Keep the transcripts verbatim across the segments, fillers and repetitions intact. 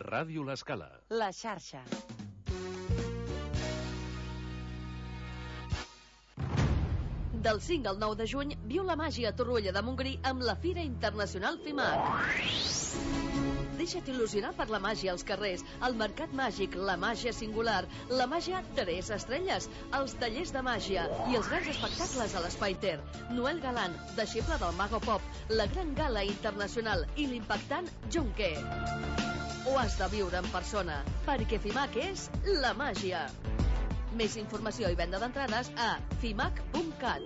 Ràdio L'Escala. La xarxa. Del cinc al nou de juny, viu la màgia a Torroella de Montgrí amb la Fira Internacional FIMAC. Deixa't il·lusionar per la màgia als carrers, el mercat màgic, la màgia singular, la màgia tres estrelles, els tallers de màgia i els grans espectacles a l'Espai Ter. Noel Galant, deixeble del Mago Pop, la gran gala internacional i l'impactant Junquer. Ho has de viure en persona, perquè FIMAC és la màgia. Més informació i venda d'entrades a fimac punt cat.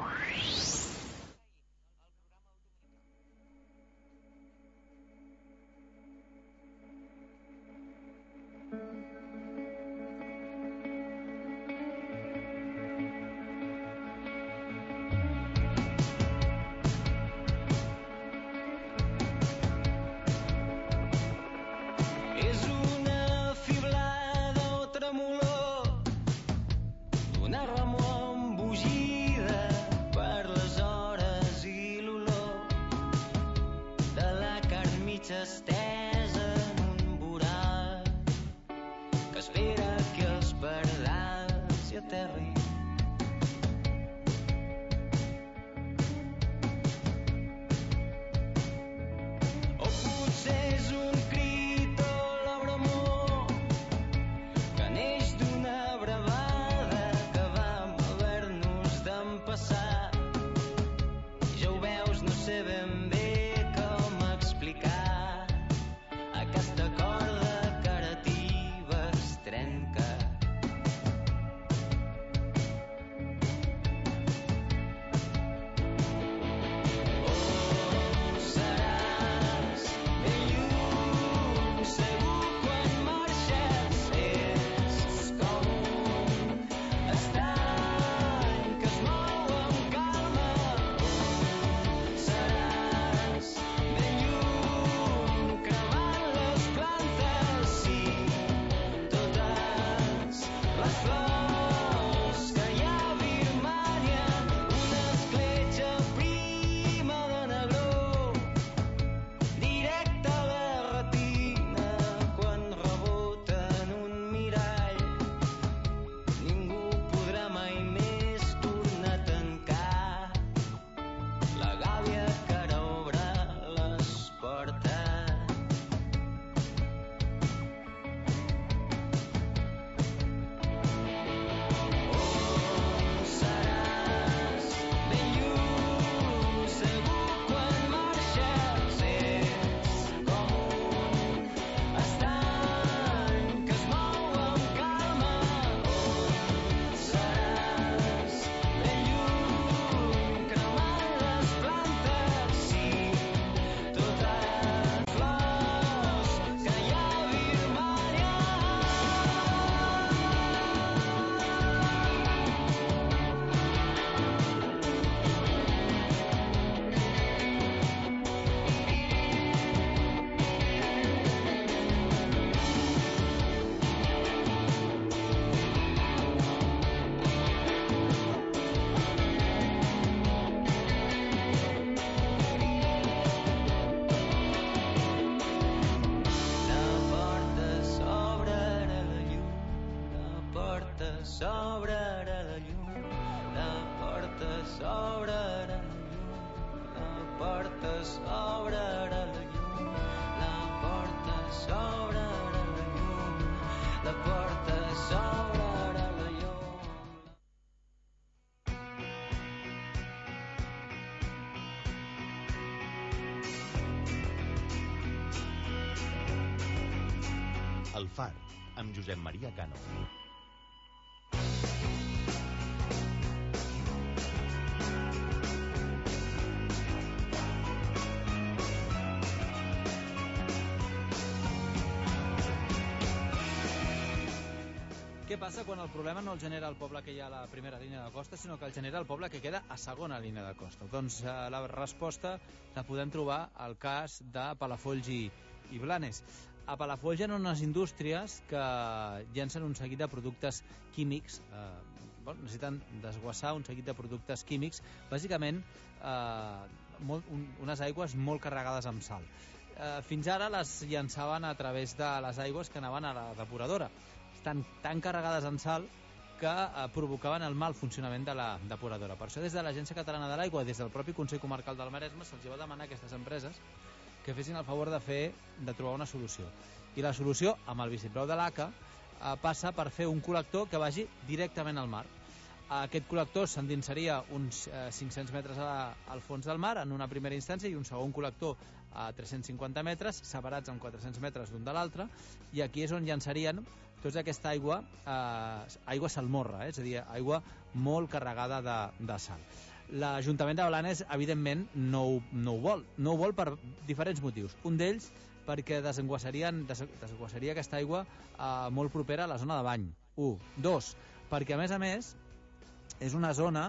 El Far, amb Josep Maria Cano. Què passa quan el problema no el genera el poble que hi ha a la primera línia de costa, sinó que el genera el poble que queda a segona línia de costa? Doncs eh, la resposta la podem trobar al cas de Palafolls i, i Blanes. A Palafolls hi ha unes indústries que llencen un seguit de productes químics, eh, bueno, necessiten desguassar un seguit de productes químics, bàsicament eh, molt, un, unes aigües molt carregades amb sal. eh, fins ara les llançaven a través de les aigües que anaven a la depuradora. Estan tan carregades en sal que eh, provocaven el mal funcionament de la depuradora. Per això des de l'Agència Catalana de l'Aigua, des del propi Consell Comarcal del Maresme, se'ls va demanar a aquestes empreses que fessin el favor de fer de trobar una solució. I la solució, amb el vistiplau de l'A C A, eh, passa per fer un col·lector que vagi directament al mar. Aquest col·lector s'endinsaria uns eh, cinc-cents metres a, al fons del mar en una primera instància i un segon col·lector a tres-cents cinquanta metres, separats en quatre-cents metres l'un de l'altre, i aquí és on llançarien tota aquesta aigua, eh, aigua salmorra, eh? És a dir, aigua molt carregada de, de sal. L'Ajuntament de Blanes, evidentment, no ho, no ho vol. No ho vol per diferents motius. Un d'ells, perquè desenguassarien, des, desenguassaria aquesta aigua eh, molt propera a la zona de bany. Un. Dos, perquè, a més a més, és una zona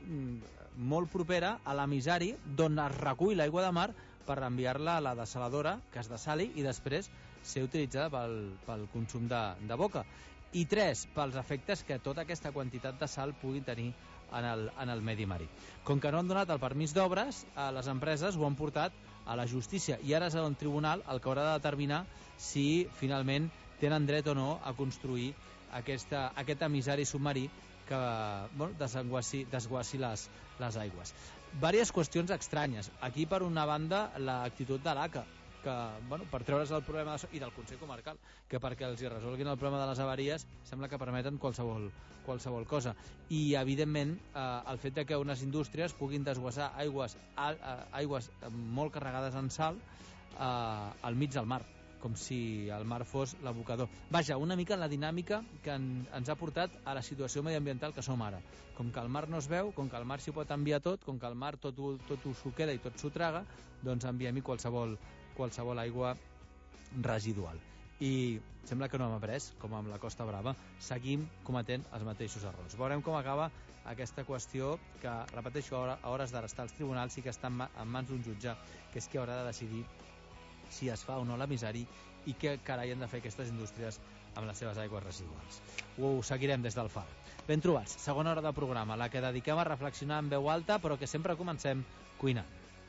molt propera a l'emissari d'on es recull l'aigua de mar per enviar-la a la desaladora, que es desali i després ser utilitzada pel, pel consum de, de boca. I tres, pels efectes que tota aquesta quantitat de sal pugui tenir en el, en el medi marí. Com que no han donat el permís d'obres, les empreses ho han portat a la justícia i ara és el tribunal el que haurà de determinar si finalment tenen dret o no a construir aquesta, aquest emissari submarí que bueno, desenguassi, desguassi les, les aigües. Vàries qüestions estranyes. Aquí, per una banda, l'actitud de l'A C A, que, bueno, per treure's el problema de... i del Consell Comarcal, que perquè els hi resolguin el problema de les avaries sembla que permeten qualsevol, qualsevol cosa. I, evidentment, eh, el fet de que unes indústries puguin desguassar aigües, a, a, aigües molt carregades en sal eh, al mig del mar, com si el mar fos l'abocador. Vaja, una mica la dinàmica que en, ens ha portat a la situació mediambiental que som ara. Com que el mar no es veu, com que el mar s'hi pot enviar tot, com que el mar tot, tot s'ho queda i tot s'ho traga, doncs enviem-hi qualsevol, qualsevol aigua residual. I sembla que no hem après, com amb la Costa Brava, seguim cometent els mateixos errors. Veurem com acaba aquesta qüestió que, repeteixo, a hores d'ara està als tribunals i que està en mans d'un jutge, que és qui haurà de decidir si es fa o no l'emissari i què carai han de fer aquestes indústries amb les seves aigües residuals. Ho seguirem des del Far. Ben trobats, segona hora de programa, la que dediquem a reflexionar en veu alta, però que sempre comencem cuinant.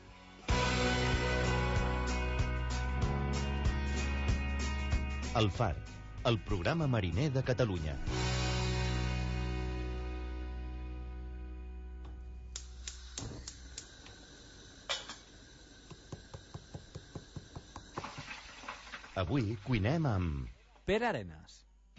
El Far, el programa mariner de Catalunya. Avui cuinem amb... Pere Arenas.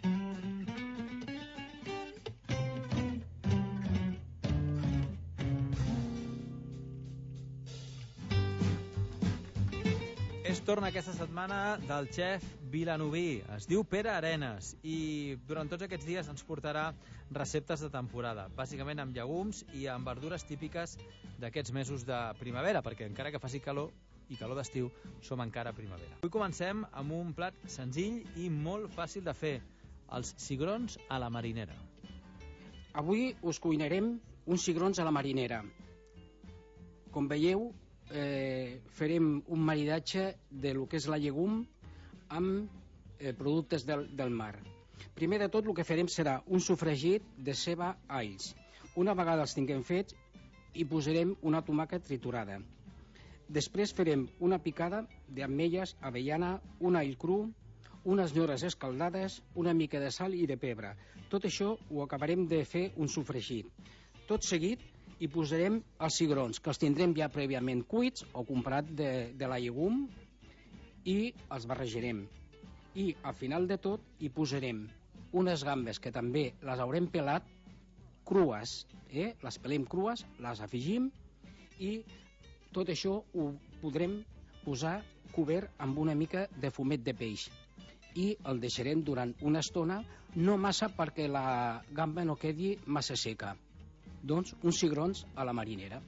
Es torna aquesta setmana del xef vilanoví. Es diu Pere Arenas i durant tots aquests dies ens portarà receptes de temporada, bàsicament amb llegums i amb verdures típiques d'aquests mesos de primavera, perquè encara que faci calor i calor d'estiu, som encara a primavera. Avui comencem amb un plat senzill i molt fàcil de fer, els cigrons a la marinera. Avui us cuinarem uns cigrons a la marinera. Com veieu, eh, farem un maridatge de lo que és la llegum amb eh, productes del, del mar. Primer de tot, el que farem serà un sofregit de ceba alls. Una vegada els tinguem fets, hi posarem una tomàquet triturada. Després farem una picada d'ametlles, avellana, un all cru, unes nyores escaldades, una mica de sal i de pebre. Tot això ho acabarem de fer un sofregit. Tot seguit hi posarem els cigrons, que els tindrem ja prèviament cuits o comprat de, de la llegum, i els barrejarem. I al final de tot hi posarem unes gambes que també les haurem pelat crues, eh? Les pelem crues, les afegim i tot això ho podrem posar cobert amb una mica de fumet de peix i el deixarem durant una estona, no massa perquè la gamba no quedi massa seca. Doncs uns cigrons a la marinera.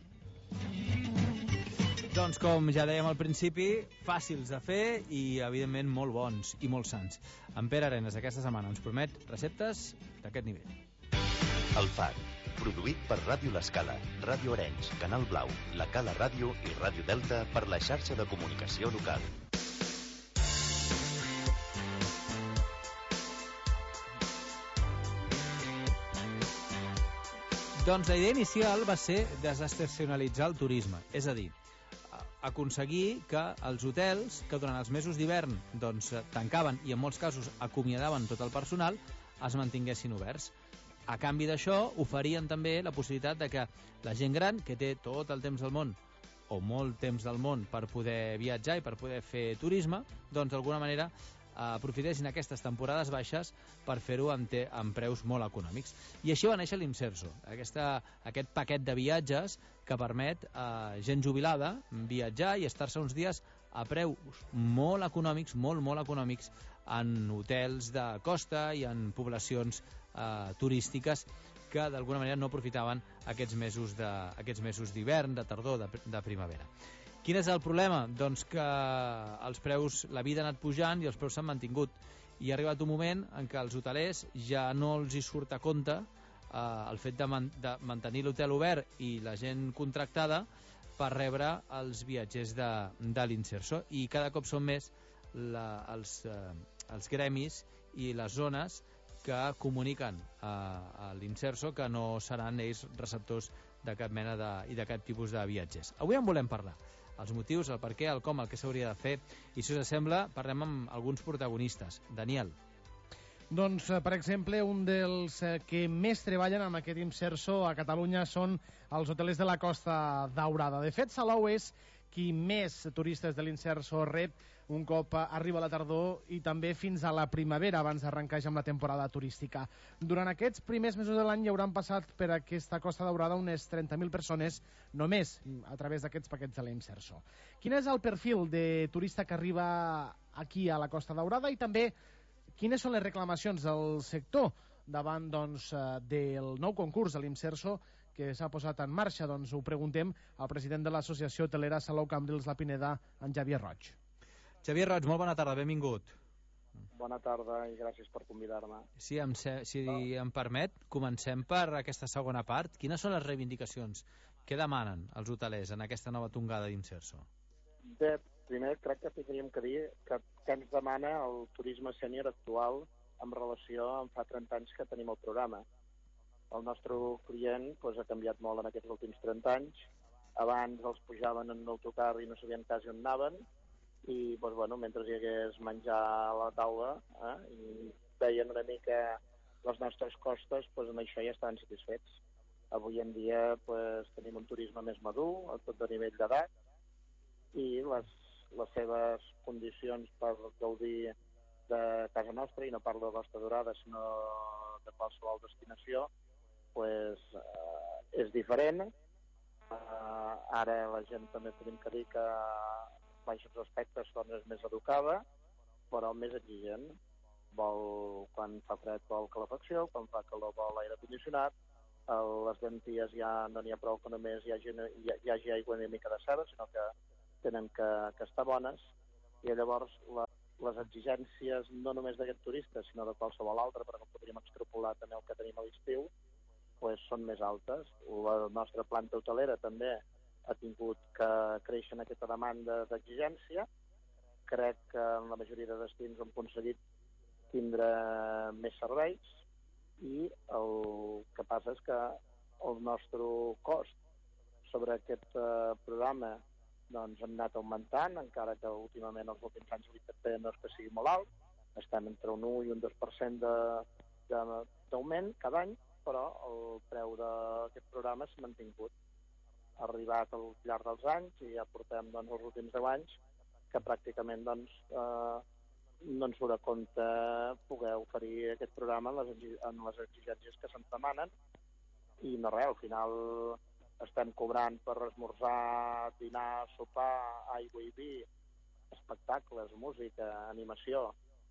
Doncs com ja dèiem al principi, fàcils de fer i evidentment molt bons i molt sants. En Pere Arenas aquesta setmana ens promet receptes d'aquest nivell. El Far, produït per Ràdio L'Escala, Ràdio Arenys, Canal Blau, La Cala Ràdio i Ràdio Delta per la xarxa de comunicació local. Doncs la idea inicial va ser desestacionalitzar el turisme, és a dir, aconseguir que els hotels, que durant els mesos d'hivern doncs, tancaven i en molts casos acomiadaven tot el personal, es mantinguessin oberts. A canvi d'això, oferien també la possibilitat de que la gent gran, que té tot el temps del món o molt temps del món per poder viatjar i per poder fer turisme, doncs d'alguna manera aprofitessin aquestes temporades baixes per fer-ho amb, amb preus molt econòmics. I així va néixer l'Imserso, aquesta, aquest paquet de viatges que permet a gent jubilada viatjar i estar-se uns dies a preus molt econòmics, molt, molt econòmics, en hotels de costa i en poblacions eh, turístiques que d'alguna manera no aprofitaven aquests mesos de, aquests mesos d'hivern, de tardor, de, de primavera. Quin és el problema? Doncs que els preus, la vida ha anat pujant i els preus s'han mantingut. I ha arribat un moment en què els hotelers ja no els hi surt a compte eh, el fet de, man de mantenir l'hotel obert i la gent contractada per rebre els viatgers de, de l'Imserso. I cada cop són més la, els, eh, els gremis i les zones que comuniquen a, a l'Imserso que no seran ells receptors de cap mena de, i de cap tipus de viatgers. Avui en volem parlar. Els motius, el per què, el com, el que s'hauria de fer. I si us sembla, parlem amb alguns protagonistes. Daniel. Doncs, per exemple, un dels que més treballen amb aquest Imserso a Catalunya són els hotelers de la Costa Daurada. De fet, Salou és qui més turistes de l'Imserso rep un cop arriba la tardor i també fins a la primavera abans d'arrencar ja amb la temporada turística. Durant aquests primers mesos de l'any hi hauran passat per aquesta Costa Daurada unes trenta mil persones només a través d'aquests paquets de l'Imserso. Quin és el perfil de turista que arriba aquí a la Costa Daurada i també quines són les reclamacions del sector davant doncs, del nou concurs de l'Imserso que s'ha posat en marxa? Doncs ho preguntem al president de l'Associació Hotelera Salou Cambrils La Pineda, en Xavier Roig. Xavier Roig, molt bona tarda, benvingut. Bona tarda i gràcies per convidar-me. Sí, em se, si no. em permet, comencem per aquesta segona part. Quines són les reivindicacions? Què demanen els hotelers en aquesta nova tongada d'Imserso? Bé, primer crec que hauríem que dir que què ens demana el turisme sènior actual en relació amb fa trenta anys que tenim el programa. El nostre client doncs, ha canviat molt en aquests últims trenta anys. Abans els pujaven en l'autocar i no sabien quasi on anaven, i doncs, bueno, mentre hi hagués menjar a la taula eh, i veien una mica les nostres costes, doncs, amb això ja estaven satisfets. Avui en dia doncs, tenim un turisme més madur, a tot de nivell d'edat, i les, les seves condicions per gaudir de casa nostra, i no parlo de Costa Daurada, sinó de qualsevol destinació, doncs, eh, és diferent. Eh, ara la gent també tenim que dir que baixos aspectes doncs és més educada, però més exigent. Vol, quan fa fred vol calefacció, quan fa calor vol aire condicionat, el, les llenties ja no n'hi ha prou que només hi hagi, hi, hi hagi aigua una mica de ceba, sinó que tenen que, que estar bones, i llavors la, les exigències no només d'aquest turista, sinó de qualsevol altre, perquè podríem extrapolar també el que tenim a l'estiu, pues, són més altes. La nostra planta hotelera també ha tingut que créixer en aquesta demanda d'exigència. Crec que en la majoria de destins hem aconseguit tindre més serveis i el que passa és que el nostre cost sobre aquest eh, programa doncs, hem anat augmentant, encara que últimament els últims anys l'I P P no és que sigui molt alt, estem entre un u i un dos per cent d'augment cada any, però el preu d'aquest programa s'ha mantingut. Ha arribat al llarg dels anys i ja portem doncs, els últims deu anys que pràcticament doncs, eh, no ens surt a compte poder oferir aquest programa en les, en les exigències que se'ns demanen, i no res, al final estem cobrant per esmorzar, dinar, sopar, aigua i vi, espectacles, música, animació.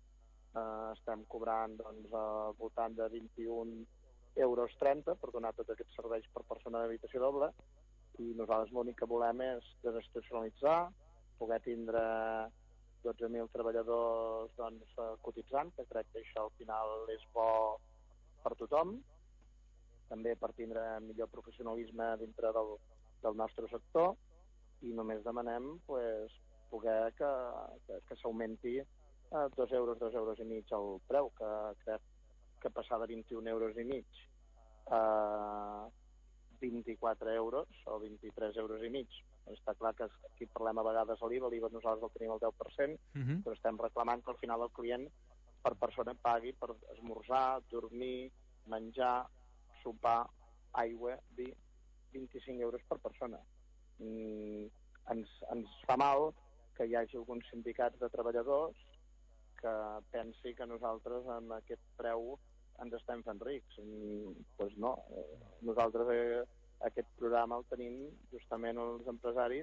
Eh, estem cobrant doncs, al voltant de vint-i-un euros trenta per donar tots aquests serveis per persona d'habitació doble, i nosaltres l'únic que volem és desestacionalitzar, poder tindre dotze mil treballadors doncs, cotitzant, que crec que això al final és bo per tothom, també per tindre millor professionalisme dintre del, del nostre sector, i només demanem pues, poder que, que, que s'augmenti a dos euros, dos euros i mig el preu, que crec que passar de vint-i-un euros i mig a vint-i-quatre euros o vint-i-tres euros i mig Està clar que aquí parlem a vegades de l'I V A, l'I V A nosaltres el tenim al deu per cent, uh -huh. però estem reclamant que al final el client per persona pagui per esmorzar, dormir, menjar, sopar, aigua, vi, vint-i-cinc euros per persona. Mm, ens, ens fa mal que hi hagi alguns sindicats de treballadors que pensi que nosaltres amb aquest preu ens estem fent rics. Doncs pues no, nosaltres eh, aquest programa el tenim justament els empresaris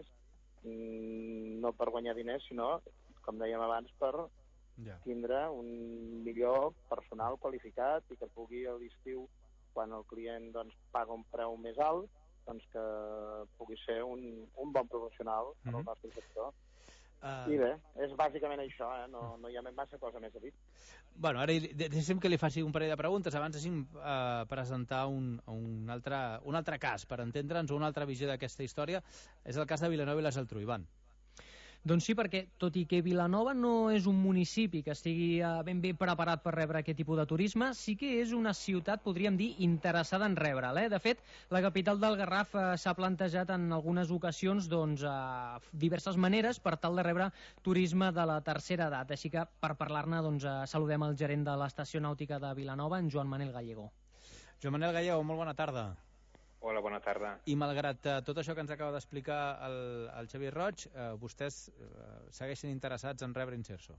mm, no per guanyar diners, sinó, com dèiem abans, per yeah. tindre un millor personal qualificat i que pugui a l'estiu, quan el client doncs, paga un preu més alt, doncs que pugui ser un, un bon professional mm-hmm. en el nostre sector. Uh... I bé, és bàsicament això, eh? no, no hi ha massa cosa més a dir. Bueno, ara deixem que li faci un parell de preguntes. Abans deixem uh, presentar un, un, altre, un altre cas, per entendre'ns, una altra visió d'aquesta història. És el cas de Vilanova i la Geltrú, Ivan. Doncs sí, perquè tot i que Vilanova no és un municipi que estigui ben bé preparat per rebre aquest tipus de turisme, sí que és una ciutat, podríem dir, interessada en rebre'l. Eh? De fet, la capital del Garraf eh, s'ha plantejat en algunes ocasions doncs, eh, diverses maneres per tal de rebre turisme de la tercera edat. Així que, per parlar-ne, doncs, eh, saludem el gerent de l'Estació Nàutica de Vilanova, en Joan Manel Gallego. Joan Manel Gallego, molt bona tarda. Hola, bona tarda. I malgrat uh, tot això que ens acaba d'explicar el, el Xavier Roig, uh, vostès uh, segueixen interessats en rebre Inserso?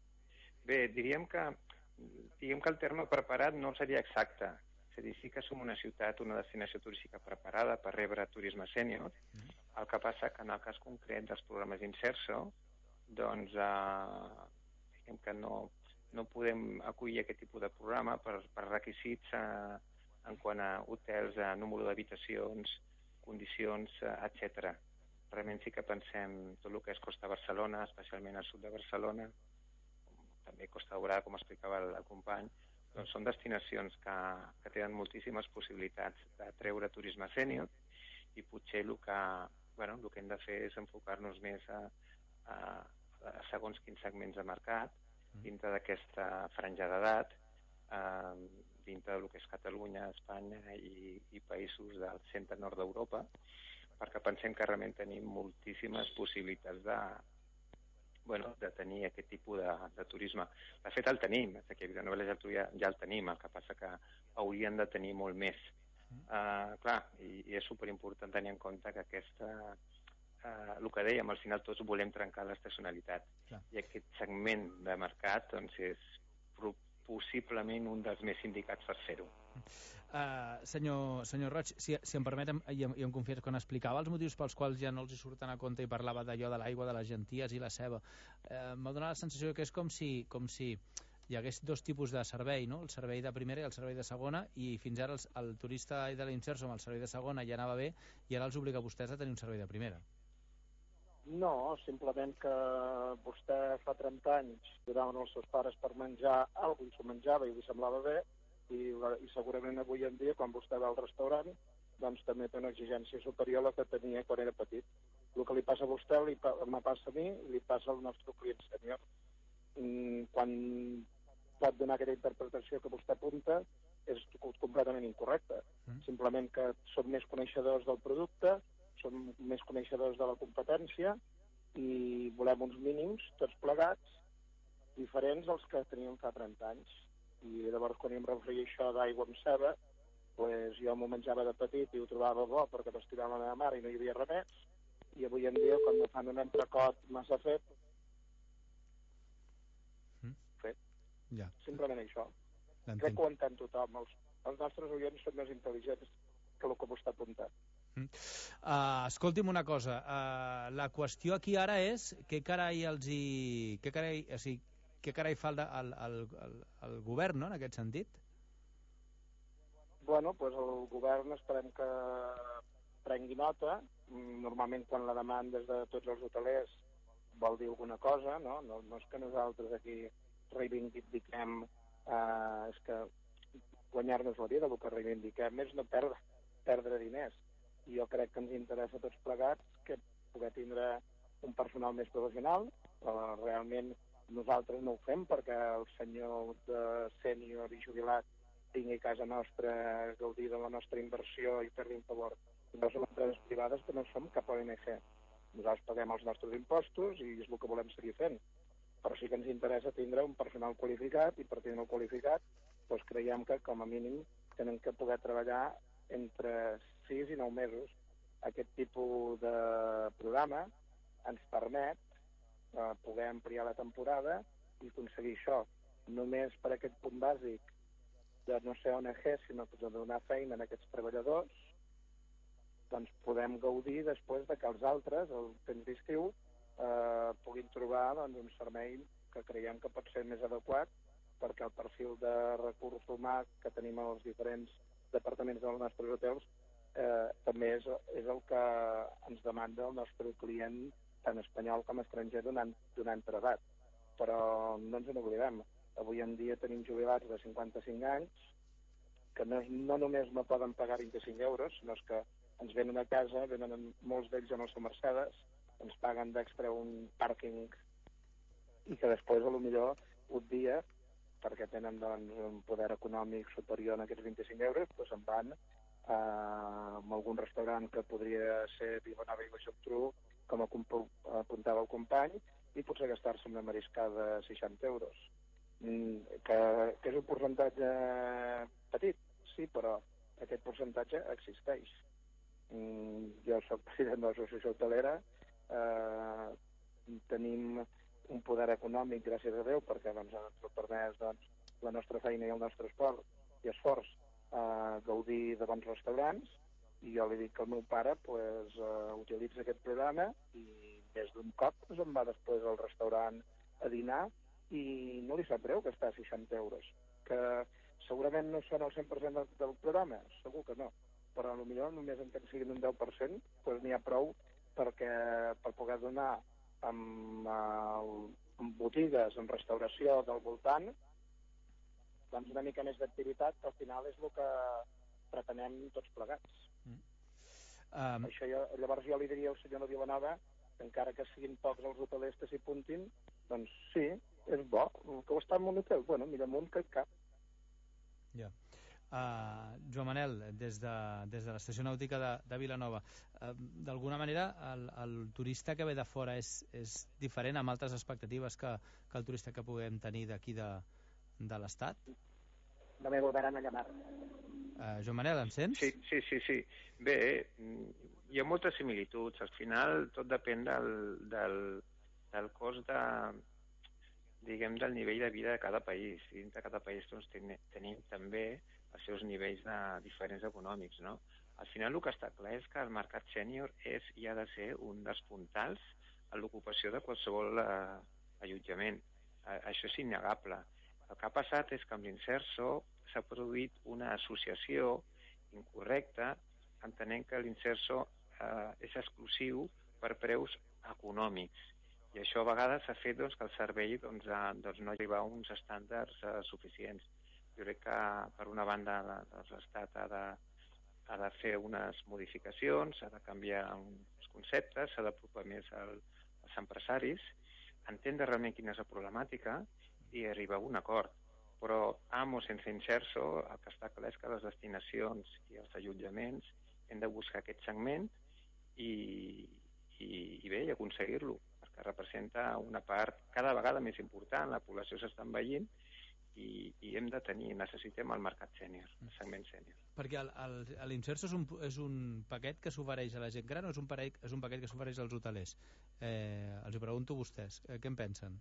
Bé, diríem que, diríem que el terme preparat no seria exacte. És a dir, sí que som una ciutat, una destinació turística preparada per rebre turisme sènior. Mm. El que passa que en el cas concret dels programes Inserso, doncs, uh, diguem que no, no podem acollir aquest tipus de programa per, per requisits uh, en quant a hotels, a número d'habitacions, condicions, etcètera. Realment sí que pensem tot el que és Costa Barcelona, especialment al sud de Barcelona, també Costa Daurada, com explicava el, el company, doncs són destinacions que, que tenen moltíssimes possibilitats de treure turisme sènior i potser el que, bueno, el que hem de fer és enfocar-nos més a, a, a segons quins segments de mercat, dintre d'aquesta franja d'edat, eh, dintre del que és Catalunya, Espanya i, i països del centre-nord d'Europa, perquè pensem que realment tenim moltíssimes possibilitats de, bueno, de tenir aquest tipus de, de turisme. De fet, el tenim, és que a Vilanova i la Geltrú ja, ja el tenim, el que passa que haurien de tenir molt més. Uh, clar, i, i és superimportant tenir en compte que aquesta, uh, el que dèiem, al final tots volem trencar l'estacionalitat. Clar. I aquest segment de mercat doncs, és possiblement un dels més indicats per fer-ho. Uh, senyor, senyor Roig, si, si em permetem, i em, i em confies, quan explicava els motius pels quals ja no els hi surten a compte i parlava d'allò de l'aigua, de les genties i la ceba, uh, m'ha donat la sensació que és com si, com si hi hagués dos tipus de servei, no? El servei de primera i el servei de segona, i fins ara el, el turista de l'Inserso amb el servei de segona ja anava bé, i ara els obliga a vostès a tenir un servei de primera. No, simplement que vostè fa trenta anys donaven els seus pares per menjar alguna cosa i s'ho menjava i li semblava bé, i, i segurament avui en dia, quan vostè va al restaurant, doncs també té una exigència superior a la que tenia quan era petit. El que li passa a vostè li me passa a mi i li passa al nostre client sènior. Quan pot donar aquella interpretació que vostè apunta és completament incorrecta. Mm. Simplement que som més coneixedors del producte, som més coneixedors de la competència i volem uns mínims, tots plegats, diferents als que teníem fa trenta anys. I llavors, quan em referia això d'aigua amb ceba, pues jo m'ho menjava de petit i ho trobava bo perquè m'estimava la meva mare i no hi havia res més. I avui en dia, quan me fan un entrecot massa fet, mm. fet. Ja. Simplement això. Crec que ho entén tothom. Els, els nostres oients són més intel·ligents que el que vostè ha apuntat. Uh, escolti'm una cosa, uh, la qüestió aquí ara és què carai els hi... què carai, o sigui, què carai fa el, el, el, el, el govern, no?, en aquest sentit? Bueno, doncs el govern esperem que prengui nota. Normalment quan la demanda és de tots els hotelers vol dir alguna cosa, no? No, no és que nosaltres aquí reivindiquem, uh, és que guanyar-nos la vida, el que reivindiquem és no perdre, perdre diners. I jo crec que ens interessa a tots plegats que poder tindre un personal més professional. Uh, realment nosaltres no ho fem perquè el senyor de sènior i jubilat tingui a casa nostra, gaudir de la nostra inversió i fer-li un favor. No som empreses privades que no som cap O N G. Nosaltres paguem els nostres impostos i és el que volem seguir fent. Però sí que ens interessa tindre un personal qualificat i per tindre el qualificat doncs creiem que com a mínim tenen que poder treballar entre sis i nou mesos. Aquest tipus de programa ens permet eh, poder ampliar la temporada i aconseguir això. Només per aquest punt bàsic de no ser O N G, sinó de donar feina a aquests treballadors, doncs podem gaudir després de que els altres, el temps d'estiu, eh, puguin trobar doncs, un servei que creiem que pot ser més adequat perquè el perfil de recurs humà que tenim als diferents departaments dels nostres hotels eh, també és, és el que ens demanda el nostre client, tant espanyol com estranger, donant, donant per edat. Però no ens n'oblidem. Avui en dia tenim jubilats de cinquanta-cinc anys que no, no només no poden pagar vint-i-cinc euros, sinó que ens venen a casa, venen molts d'ells en el seu Mercedes, ens paguen d'extra un pàrquing i que després, a lo millor, un dia, perquè tenen doncs, un poder econòmic superior a aquests vint-i-cinc euros, doncs se'n van a, a algun restaurant que podria ser Vilanova i la Geltrú, com apuntava el company, i potser gastar-se una mariscada de seixanta euros. Mm, que, que és un percentatge petit, sí, però aquest percentatge existeix. Mm, jo soc president de l'associació hotelera, eh, tenim un poder econòmic, gràcies a Déu, perquè doncs, ens ho permès doncs, la nostra feina i el nostre esport i esforç eh, gaudir de bons restaurants, i jo li dic que el meu pare pues, eh, utilitza aquest programa i més d'un cop pues, em va després al restaurant a dinar i no li sap greu gastar seixanta euros, que segurament no són el cent per cent del, del programa, segur que no, però potser només en que siguin un deu per cent pues, n'hi ha prou perquè, per poder donar amb, amb botigues, amb restauració del voltant, doncs una mica més d'activitat, que al final és el que pretenem tots plegats. Mm. Um... Això jo, llavors jo li diria al senyor de Vilanova que encara que siguin pocs els hotelers que s'hi apuntin, doncs sí, és bo. Que ho està en un hotel? Bueno, millor amunt que cap. Ja. Yeah. Uh, Joan Manel, des de, des de l'estació nàutica de, de Vilanova, uh, d'alguna manera el, el turista que ve de fora és, és diferent amb altres expectatives que, que el turista que puguem tenir d'aquí de, de l'Estat? No me volveran a llamar. Uh, Joan Manel, em sents? Sí, sí, sí, sí. Bé, hi ha moltes similituds. Al final tot depèn del, del, del cost de, diguem, del nivell de vida de cada país. I dintre de cada país doncs, ten, tenim també els seus nivells de, diferents econòmics, no? Al final el que està clar és que el mercat sènior és i ha de ser un dels puntals a l'ocupació de qualsevol eh, allotjament. Eh, això és innegable. El que ha passat és que amb l'Inserso s'ha produït una associació incorrecta, entenent que l'Inserso eh, és exclusiu per preus econòmics. I això a vegades ha fet doncs, que el servei doncs, a, doncs, no arriba a uns estàndards eh, suficients. Jo crec que, per una banda, doncs, l'Estat ha de, ha de fer unes modificacions, ha de canviar uns conceptes, s'ha d'apropar més al, als empresaris, entendre realment quina és la problemàtica i arribar a un acord. Però, amo sense Inserso, el que està clar és que les destinacions i els allotjaments hem de buscar aquest segment i, i, i bé, i aconseguir-lo, perquè representa una part cada vegada més important, la població s'està envellint i, i hem de tenir, necessitem el mercat sènior, el segment sènior. Perquè l'Inserso és, un, és un paquet que s'ofereix a la gent gran o és un, paquet, és un paquet que s'ofereix als hotelers? Eh, els ho pregunto a vostès, eh, què en pensen?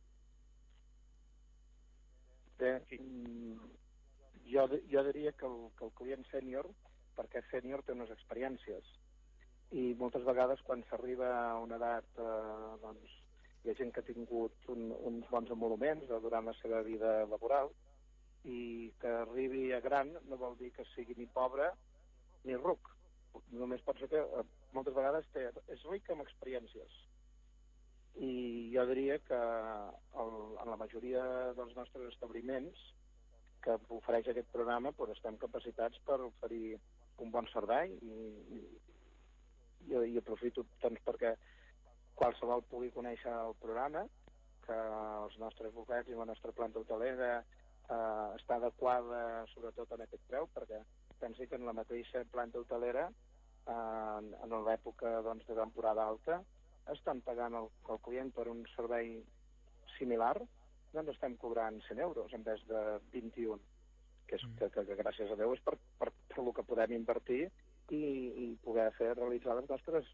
Bé, jo, jo diria que el, que el client sènior, perquè sènior té unes experiències i moltes vegades quan s'arriba a una edat eh, doncs, hi ha gent que ha tingut un, uns bons emoluments durant la seva vida laboral i que arribi a gran no vol dir que sigui ni pobre ni ruc. Només pot ser que eh, moltes vegades té, és ric amb experiències. I jo diria que el, en la majoria dels nostres establiments que ofereix aquest programa doncs estem capacitats per oferir un bon servei i, i, i aprofito doncs, perquè qualsevol pugui conèixer el programa, que els nostres bufets i la nostra planta hotelera eh, està adequada sobretot en aquest preu, perquè pensi que en la mateixa planta hotelera en, en l'època doncs, de temporada alta, estan pagant el, el client per un servei similar, doncs estem cobrant cent euros en vez de vint-i-un, que, és, que, que, que gràcies a Déu és per, per, per el que podem invertir i, i poder fer realitzar les nostres,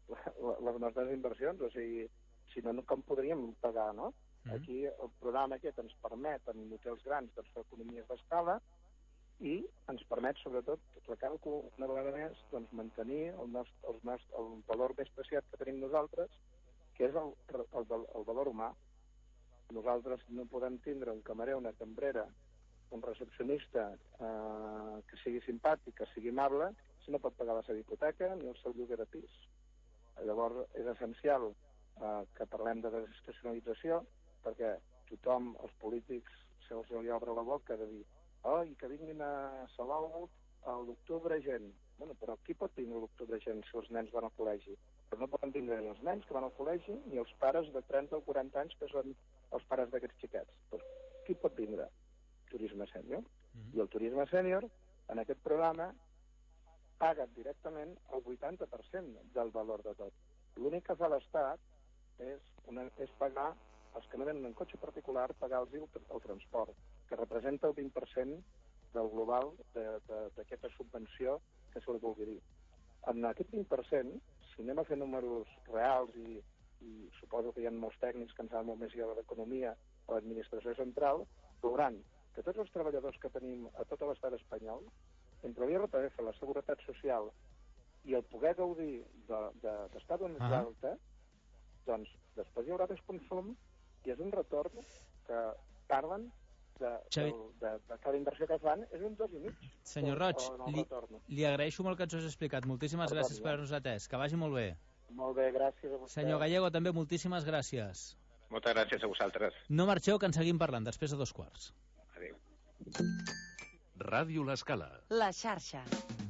les nostres inversions. O sigui, si no, com podríem pagar, no? Mm. Aquí el programa aquest ens permet, en hotels grans, doncs, fer economies d'escala i ens permet, sobretot, recalco una vegada més, doncs, mantenir el, nostre, el, nostre, el valor més preciat que tenim nosaltres, que és el, el, el, el valor humà. Nosaltres no podem tindre un camarer, una cambrera, un recepcionista eh, que sigui simpàtic, que sigui amable, si no pot pagar la seva hipoteca ni el seu lloguer de pis. Llavors és essencial eh, que parlem de desestacionalització, perquè tothom, els polítics, se'ls li obre la boca de dir oh, i que vinguin a Salou a l'octubre gent. Bueno, però qui pot vindre a l'octubre gent si els nens van al col·legi? Però no poden vindre ni els nens que van al col·legi ni els pares de trenta o quaranta anys que són els pares d'aquests xiquets. Pues, qui pot vindre? Turisme sènior. Mm-hmm. I el turisme sènior, en aquest programa, paga directament el vuitanta per cent del valor de tot. L'únic que fa l'Estat és, una, és pagar, els que no venen en cotxe particular, pagar-los el, el transport, que representa el vint per cent del global d'aquesta subvenció que se li vulgui dir. En aquest vint per cent, si anem a fer números reals i, i suposo que hi ha molts tècnics que en saben molt més d'economia a l'administració central, veuran que tots els treballadors que tenim a tot l'estat espanyol, entre l'I R P F, la Seguretat Social i el poder gaudir d'estar de, de, d'una alta, doncs després hi haurà més consum i és un retorn que parlen de, de, de, de cada inversió que fan és un dos i mig. Senyor Roig, li, li agraeixo molt que ens ho has explicat. Moltíssimes Perdó, gràcies ja. per haver-nos atès. Que vagi molt bé. Molt bé, gràcies a vostè. Senyor Gallego, també moltíssimes gràcies. Moltes gràcies a vosaltres. No marxeu, que en seguim parlant després de dos quarts. Adéu. Ràdio L'Escala. La xarxa.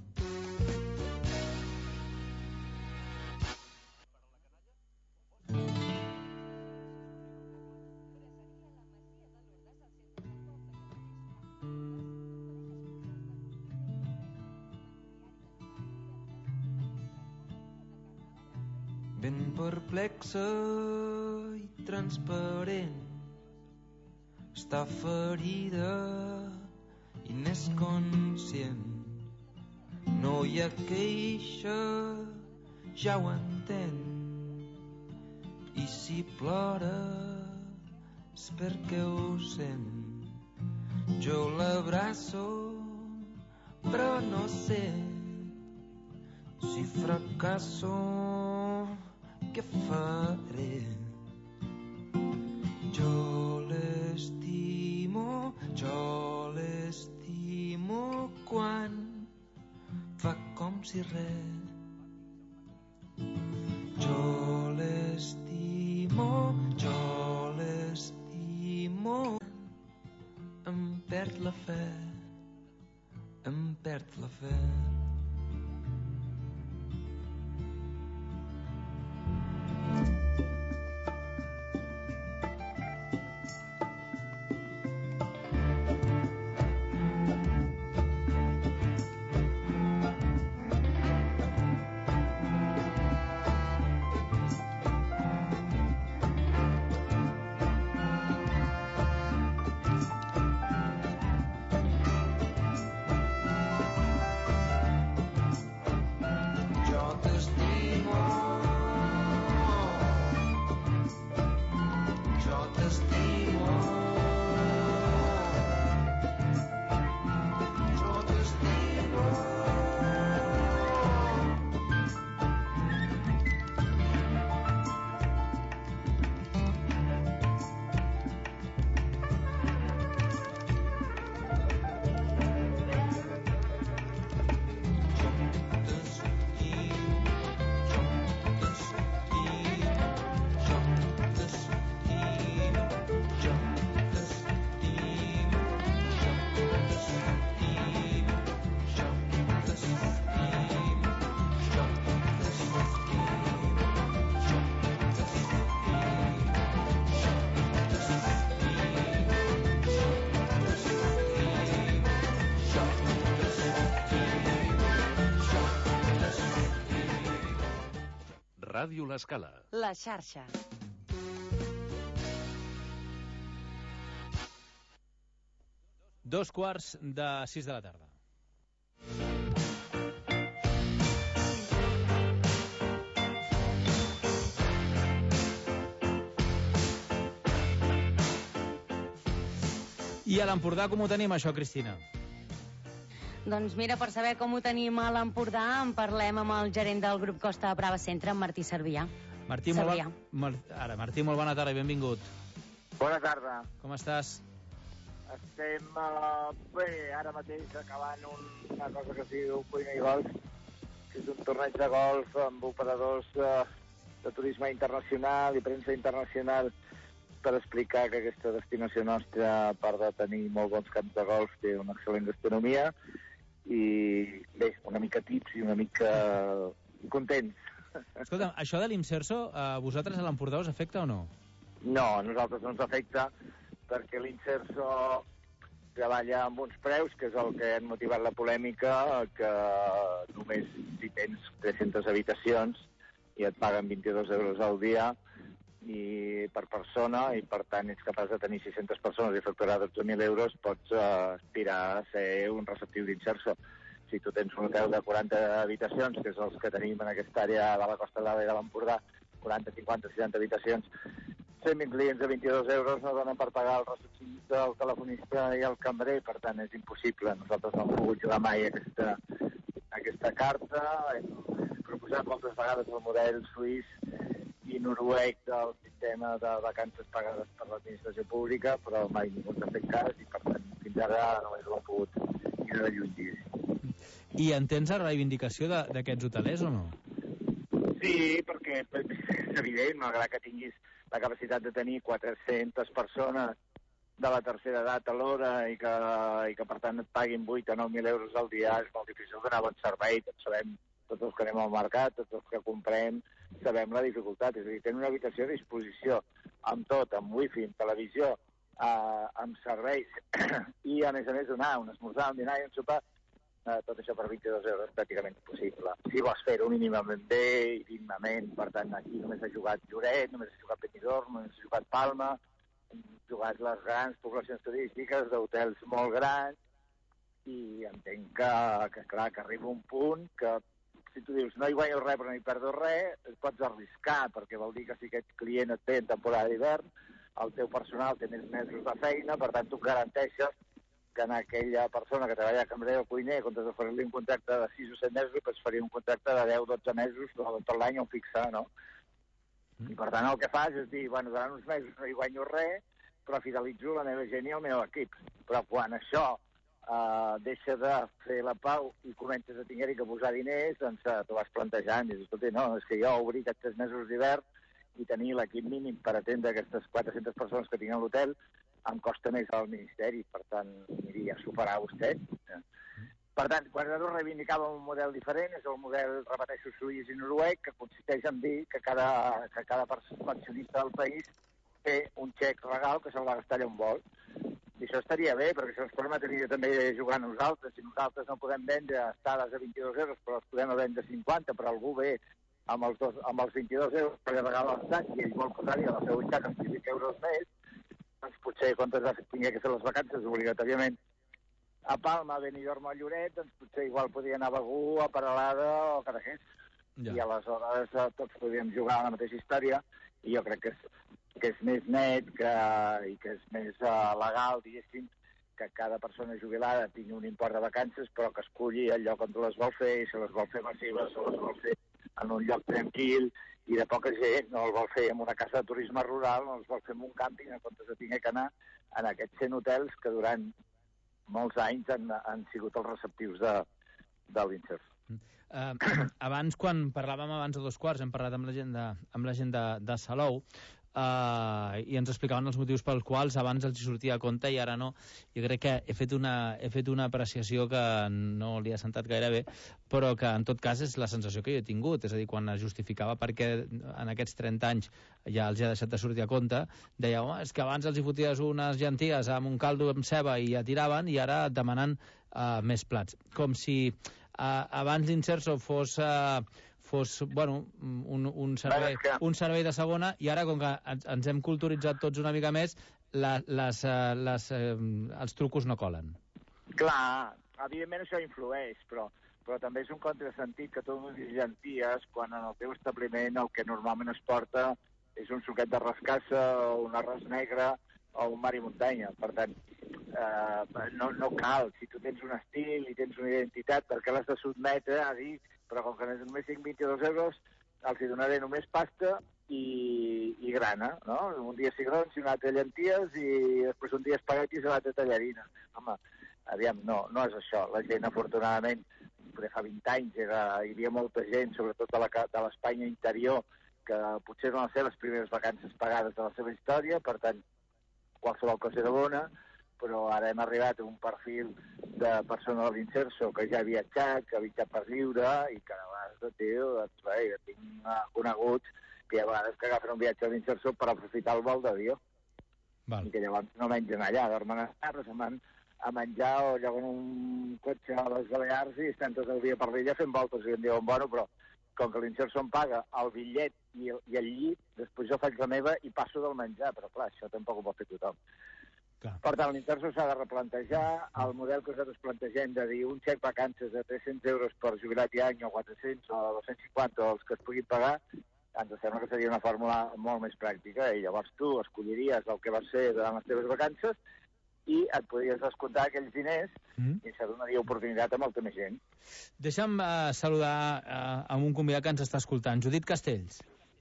Ben perplexa i transparent, està ferida i n'és conscient. No hi ha queixa, ja ho entén. I si plora és perquè ho sent. Jo l'abraço, però no sé si fracasso, què faré? Jo l'estimo, jo l'estimo quan fa com si res. Jo l'estimo, jo l'estimo. Em perd la fe, em perd la fe. Ràdio L'Escala. La xarxa. Dos quarts de sis de la tarda. I a l'Empordà com ho tenim, això, Cristina? Doncs mira, per saber com ho tenim a l'Empordà, en parlem amb el gerent del grup Costa Brava Centre, en Martí Servià. Martí, molt, bon... Mar... Ara, Martí, molt bona tarda i benvingut. Bona tarda. Com estàs? Estem uh, bé, ara mateix acabant un, una cosa que es diu Cuina i Golf, que és un torneig de golf amb operadors uh, de turisme internacional i premsa internacional per explicar que aquesta destinació nostra, a part de tenir molt bons camps de golf, té una excel·lent gastronomia i, bé, una mica tips i una mica contents. Escolta, això de l'Imserso, a vosaltres a l'Empordà us afecta o no? No, a nosaltres no ens afecta, perquè l'Imserso treballa amb uns preus, que és el que ha motivat la polèmica, que només si tens tres-centes habitacions i et paguen vint-i-dos euros al dia i per persona, i per tant ets capaç de tenir sis-centes persones i facturar dotze mil euros, pots uh, aspirar a ser un receptiu d'Imserso. Si tu tens un hotel de quaranta habitacions, que és els que tenim en aquesta àrea de la Costa Brava i de l'Empordà, quaranta, cinquanta, seixanta habitacions, cent mil clients de vint-i-dos euros no donen per pagar el recepcionista, el telefonista i el cambrer, per tant és impossible. Nosaltres no hem pogut jugar mai aquesta, aquesta carta, hem proposat moltes vegades el model suís i noruec del sistema de vacances pagades per l'administració pública, però mai ningú ens ha fet cas i, per tant, fins ara només ho hem pogut ir de lluny, diguéssim. I entens la reivindicació d'aquests hotelers o no? Sí, perquè és evident, malgrat que tinguis la capacitat de tenir quatre-centes persones de la tercera edat a l'hora i que, i que per tant et paguin vuit a nou mil euros al dia, és molt difícil donar bon servei. Tots sabem, tots els que anem al mercat, tots els que comprem, sabem la dificultat. És a dir, tenir una habitació a disposició amb tot, amb wifi, amb televisió, eh, amb serveis i a més a més donar un esmorzar, un dinar i un sopar, eh, tot això per vint-i-dos euros és pràcticament impossible. Si vols fer-ho mínimament bé i dignament, per tant aquí només ha jugat Lloret, només ha jugat Benidorm, només ha jugat Palma, hem jugat les grans poblacions turístiques d'hotels molt grans i entenc que, que clar, que arriba un punt que si tu dius no hi guanyo res però no hi perdo res, et pots arriscar, perquè vol dir que si aquest client et té en temporada d'hivern, el teu personal té més mesos de feina, per tant tu garanteixes que en aquella persona que treballa a cambrer o cuiner, en comptes d'oferir-li un contracte de sis o set mesos, pots fer un contracte de deu o dotze mesos, tot l'any on fixa, no? I per tant el que fas és dir, bueno, durant uns mesos no hi guanyo res, però fidelitzo la meva gent i el meu equip. Però quan això eh, deixa de fer la pau i comences a tenir que posar diners, doncs eh, t'ho vas plantejant. I dius, escolta, no, és que jo obrir aquests tres mesos d'hivern i tenir l'equip mínim per atendre aquestes quatre-centes persones que tinc a l'hotel em costa més al Ministeri. Per tant, aniria a superar vostè. Per tant, quan nosaltres reivindicàvem un model diferent, és el model, repeteixo, suís i noruec, que consisteix en dir que cada, que cada pensionista del país té un xec legal que se'l va gastar allà on vol. I això estaria bé, perquè això ens permetria també jugar a nosaltres. Si nosaltres no podem vendre estades a vint-i-dos euros, però els podem vendre a cinquanta, però algú ve amb els, dos, amb els vint-i-dos euros per regalar l'estat i ell vol posar-hi a la seva butxaca amb cinc euros més, doncs potser quan tingui que fer les vacances obligatòriament a Palma, a Benidorm o a Lloret, doncs potser igual podria anar a Begur, a Peralada o a Cadaqués. Ja. I aleshores eh, tots podríem jugar a la mateixa història i jo crec que és, que és més net que, i que és més uh, legal, diguéssim, que cada persona jubilada tingui un import de vacances però que esculli el lloc on les vol fer i se les vol fer massives, se les vol fer en un lloc tranquil i de poca gent, no el vol fer en una casa de turisme rural, no els vol fer en un càmping en comptes de tenir que anar en aquests cent hotels que durant molts anys han, han sigut els receptius de, de l'Imserso. Uh, abans, quan parlàvem abans de dos quarts, hem parlat amb la gent de, amb la gent de, de Salou, Uh, i ens explicaven els motius pels quals abans els hi sortia a compte i ara no. Jo crec que he fet una, he fet una apreciació que no li ha sentat gaire bé, però que en tot cas és la sensació que jo he tingut. És a dir, quan es justificava perquè en aquests trenta anys ja els ha deixat de sortir a compte, deia, home, és que abans els hi foties unes llenties amb un caldo amb ceba i ja tiraven i ara demanen uh, més plats. Com si uh, abans l'Imserso fos... Uh, fos, bueno, un, un, servei, un servei de segona, i ara, com que ens, ens hem culturitzat tots una mica més, la, les, les, eh, els trucos no colen. Clar, evidentment això influeix, però, però també és un contrasentit que tu llenties quan en el teu establiment el que normalment es porta és un suquet de rascassa o un arròs negre o un mar i muntanya. Per tant, eh, no, no cal. Si tu tens un estil i tens una identitat, per què l'has de sotmetre a dir però com que només tinc vint-i-dos euros, els hi donaré només pasta i, i grana, no? Un dia cigrons i un altre llenties i després un dia espaguetis i l'altre tallarina. Home, aviam, no, no és això. La gent, afortunadament, fa vint anys era, hi havia molta gent, sobretot de, la, de l'Espanya interior, que potser eren les seves primeres vacances pagades de la seva història, per tant, qualsevol cosa era bona, però ara hem arribat a un perfil de persona de l'Inserso que ja ha viatjat, que ha viatjat per viure i que a vegades, tio, doncs, bé, jo tinc coneguts que a vegades que agafen un viatge a l'Inserso per aprofitar el vol d'avió. Val. I que llavors no mengen allà, dormen a terra, se'n van a menjar o lloguen un cotxe a les Balears i estan tot el dia per l'illa fent voltes i em diuen, bueno, però com que l'Inserso em paga el bitllet i el, i el llit, després jo faig la meva i passo del menjar, però clar, això tampoc ho pot fer tothom. Clar. Per tant, l'Inserso s'ha de replantejar, el model que nosaltres plantegem de dir un xec vacances de tres-cents euros per jubilat i any o quatre-cents o dos-cents cinquanta o els que es puguin pagar, ens sembla que seria una fórmula molt més pràctica i llavors tu escolliries el que va ser durant les teves vacances i et podries descomptar aquells diners mm. i això donaria oportunitat a molta més gent. Deixa'm uh, saludar uh, amb un convidat que ens està escoltant, Judit Castells.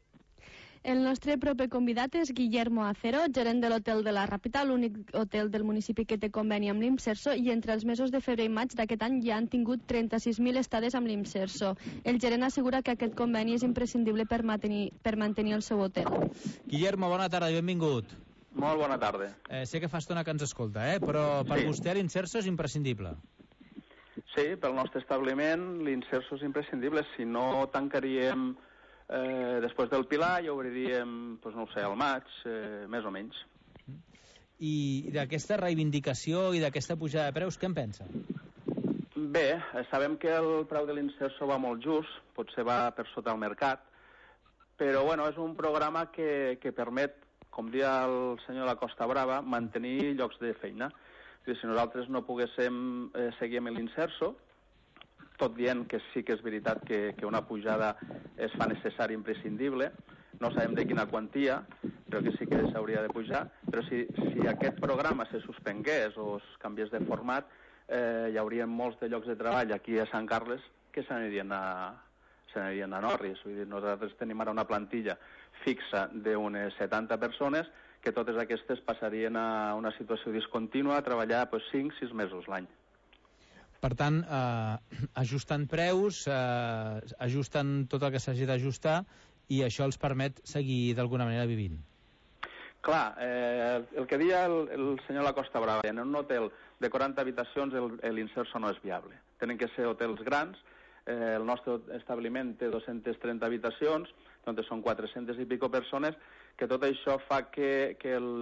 El nostre proper convidat és Guillermo Acero, gerent de l'Hotel de la Ràpita, l'únic hotel del municipi que té conveni amb l'Imserso, i entre els mesos de febrer i maig d'aquest any ja han tingut trenta-sis mil estades amb l'Imserso. El gerent assegura que aquest conveni és imprescindible per mantenir, per mantenir el seu hotel. Guillermo, bona tarda i benvingut. Molt bona tarda. Eh, sé que fa estona que ens escolta, eh? Però per sí. vostè l'Imserso és imprescindible. Sí, pel nostre establiment l'Imserso és imprescindible. Si no tancaríem eh, després del Pilar i obriríem, doncs no ho sé, al maig, eh, més o menys. I d'aquesta reivindicació i d'aquesta pujada de preus, què en pensa? Bé, sabem que el preu de l'Imserso va molt just, potser va per sota el mercat, però bueno, és un programa que, que permet, com dia el senyor de la Costa Brava, mantenir llocs de feina. Si nosaltres no poguéssim eh, seguir amb l'Imserso, tot dient que sí que és veritat que, que una pujada es fa necessari, imprescindible, no sabem de quina quantia, però que sí que s'hauria de pujar, però si, si aquest programa se suspengués o es canviés de format, eh, hi hauria molts de llocs de treball aquí a Sant Carles que s'anirien a, s'anirien a Norris. Vull dir, nosaltres tenim ara una plantilla fixa d'unes setanta persones que totes aquestes passarien a una situació discontínua a treballar pues, cinc sis mesos l'any. Per tant, eh, ajustant preus, eh, ajusten tot el que s'hagi d'ajustar i això els permet seguir d'alguna manera vivint. Clar, eh, el que deia el, el senyor La Costa Brava, en un hotel de quaranta habitacions l'Imserso no és viable. Tenen que ser hotels grans, eh, el nostre establiment té dos-centes trenta habitacions, doncs són quatre-centes i pico persones, que tot això fa que, que el,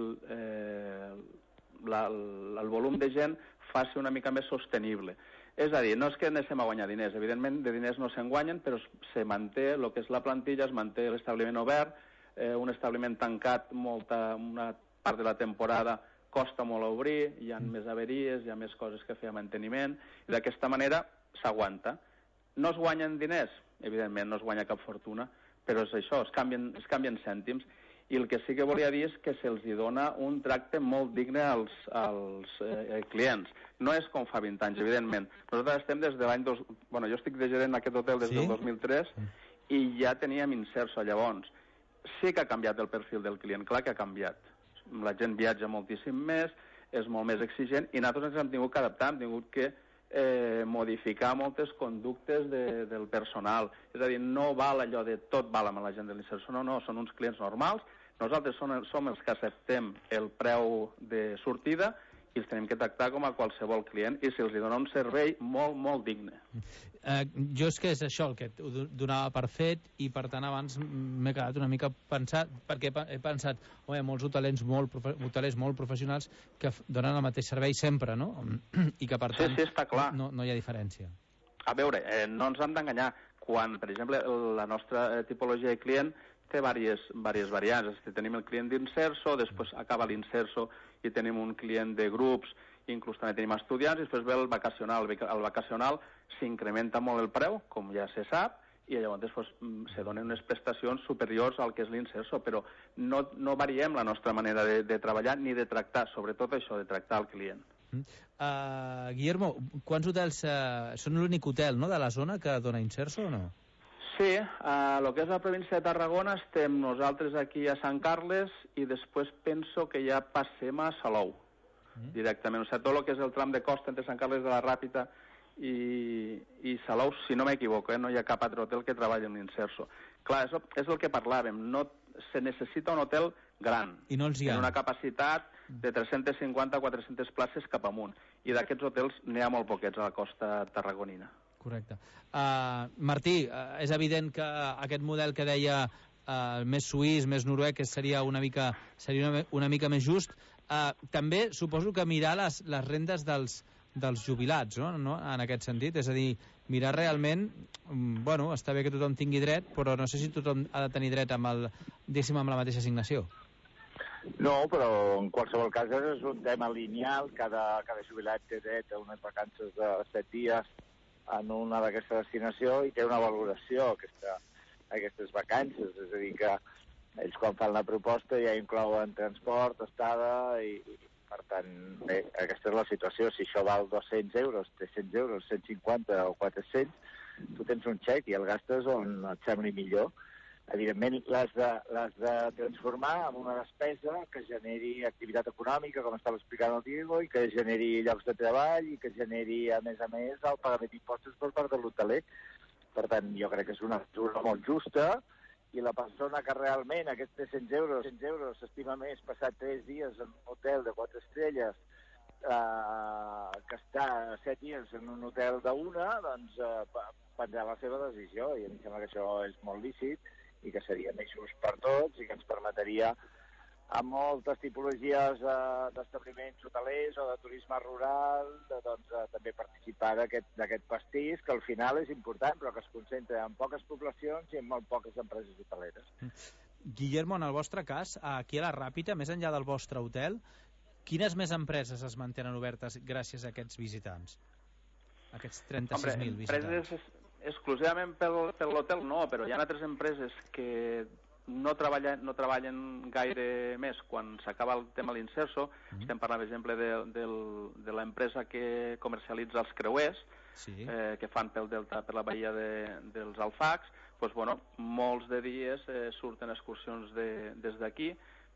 eh, la, el, el volum de gent faci una mica més sostenible. És a dir, no és que anéssim a guanyar diners, evidentment de diners no se'n guanyen, però se manté el que és la plantilla, es manté l'establiment obert, eh, un establiment tancat molta, una part de la temporada costa molt obrir, hi ha més averies, hi ha més coses que fer a manteniment, i d'aquesta manera s'aguanta. No es guanyen diners? Evidentment no es guanya cap fortuna, però és això, es canvien, es canvien cèntims, i el que sí que volia dir és que se'ls dona un tracte molt digne als, als eh, clients. No és com fa vint anys, evidentment. Nosaltres estem des de l'any... Dos... Bueno, jo estic de gerent en aquest hotel des sí? del dos mil tres i ja teníem Imserso llavors. Sí que ha canviat el perfil del client, clar que ha canviat. La gent viatja moltíssim més, és molt més exigent i nosaltres ens hem tingut que adaptar, hem tingut que eh, modificar moltes conductes de, del personal. És a dir, no val allò de tot val amb la gent de l'Imserso, no, no, són uns clients normals. Nosaltres som, som els que acceptem el preu de sortida i els tenim que tractar com a qualsevol client i se'ls dona un servei molt, molt digne. Eh, jo és que és això el que ho donava per fet i per tant abans m'he quedat una mica pensat, perquè he pensat, home, molts hotelers molt, hotelers molt professionals que donen el mateix servei sempre, no? I que per tant sí, sí, està clar. No, no hi ha diferència. A veure, eh, no ens hem d'enganyar. quan, per exemple, la nostra tipologia de client té diverses, diverses variants. És a dir, tenim el client d'inserso, després acaba l'inserso i tenim un client de grups, inclús també tenim estudiants, i després ve el vacacional. El vacacional s'incrementa molt el preu, com ja se sap, i llavors després se donen unes prestacions superiors al que és l'inserso, però no, no variem la nostra manera de, de treballar ni de tractar, sobretot això, de tractar el client. Uh, Guillermo, quants hotels uh, són l'únic hotel, no?, de la zona que dona inserso o no? Sí, a lo que és la província de Tarragona estem nosaltres aquí a Sant Carles i després penso que ja passem a Salou, mm. directament. O sigui, tot el que és el tram de costa entre Sant Carles de la Ràpita i, i Salou, si no m'equivoco, eh, no hi ha cap altre hotel que treballi en l'inserso. Clar, això és el que parlàvem, no se necessita un hotel gran, I no els hi ha. en una capacitat de tres-centes cinquanta a quatre-centes places cap amunt, i d'aquests hotels n'hi ha molt poquets a la costa tarragonina. Correcte. Uh, Martí, uh, és evident que aquest model que deia uh, més suís, més noruec, seria una mica, seria una, una mica més just. Uh, també suposo que mirar les, les rendes dels, dels jubilats, no? no? En aquest sentit, és a dir, mirar realment, um, bueno, està bé que tothom tingui dret, però no sé si tothom ha de tenir dret amb, el, diguéssim, amb la mateixa assignació. No, però en qualsevol cas és un tema lineal, cada, cada jubilat té dret a unes vacances de set dies en una d'aquesta destinació i té una valoració aquesta, aquestes vacances, és a dir que ells quan fan la proposta ja inclouen transport, estada i, i per tant, bé, aquesta és la situació. Si això val dos-cents euros, tres-cents euros, cent cinquanta o quatre-cents, tu tens un xec i el gastes on et sembli millor. Evidentment, l'has de, l'has de transformar en una despesa que generi activitat econòmica, com estava explicant el Diego, i que generi llocs de treball i que generi, a més a més, el pagament d'impostos per part de l'hoteler. Per tant, jo crec que és una mesura molt justa i la persona que realment aquests tres-cents euros, cent euros s'estima més passar tres dies en un hotel de quatre estrelles eh, que està set dies en un hotel d'una, doncs eh, prendrà la seva decisió i em sembla que això és molt lícit i que seria més just per tots i que ens permetria a moltes tipologies eh, d'establiments hotelers o de turisme rural de, doncs, eh, també participar d'aquest pastís, que al final és important, però que es concentra en poques poblacions i en molt poques empreses hoteleres. Guillermo, en el vostre cas, aquí a la Ràpita, més enllà del vostre hotel, quines més empreses es mantenen obertes gràcies a aquests visitants? Aquests trenta-sis mil visitants. És exclusivament pel, per l'hotel no, però hi ha altres empreses que no treballen, no treballen gaire més quan s'acaba el tema de l'inserso. Mm. Estem parlant, per exemple, de, de, de l'empresa que comercialitza els creuers, sí. eh, que fan pel delta, per la bahia de, dels Alfacs. Pues, bueno, molts de dies eh, surten excursions de, des d'aquí,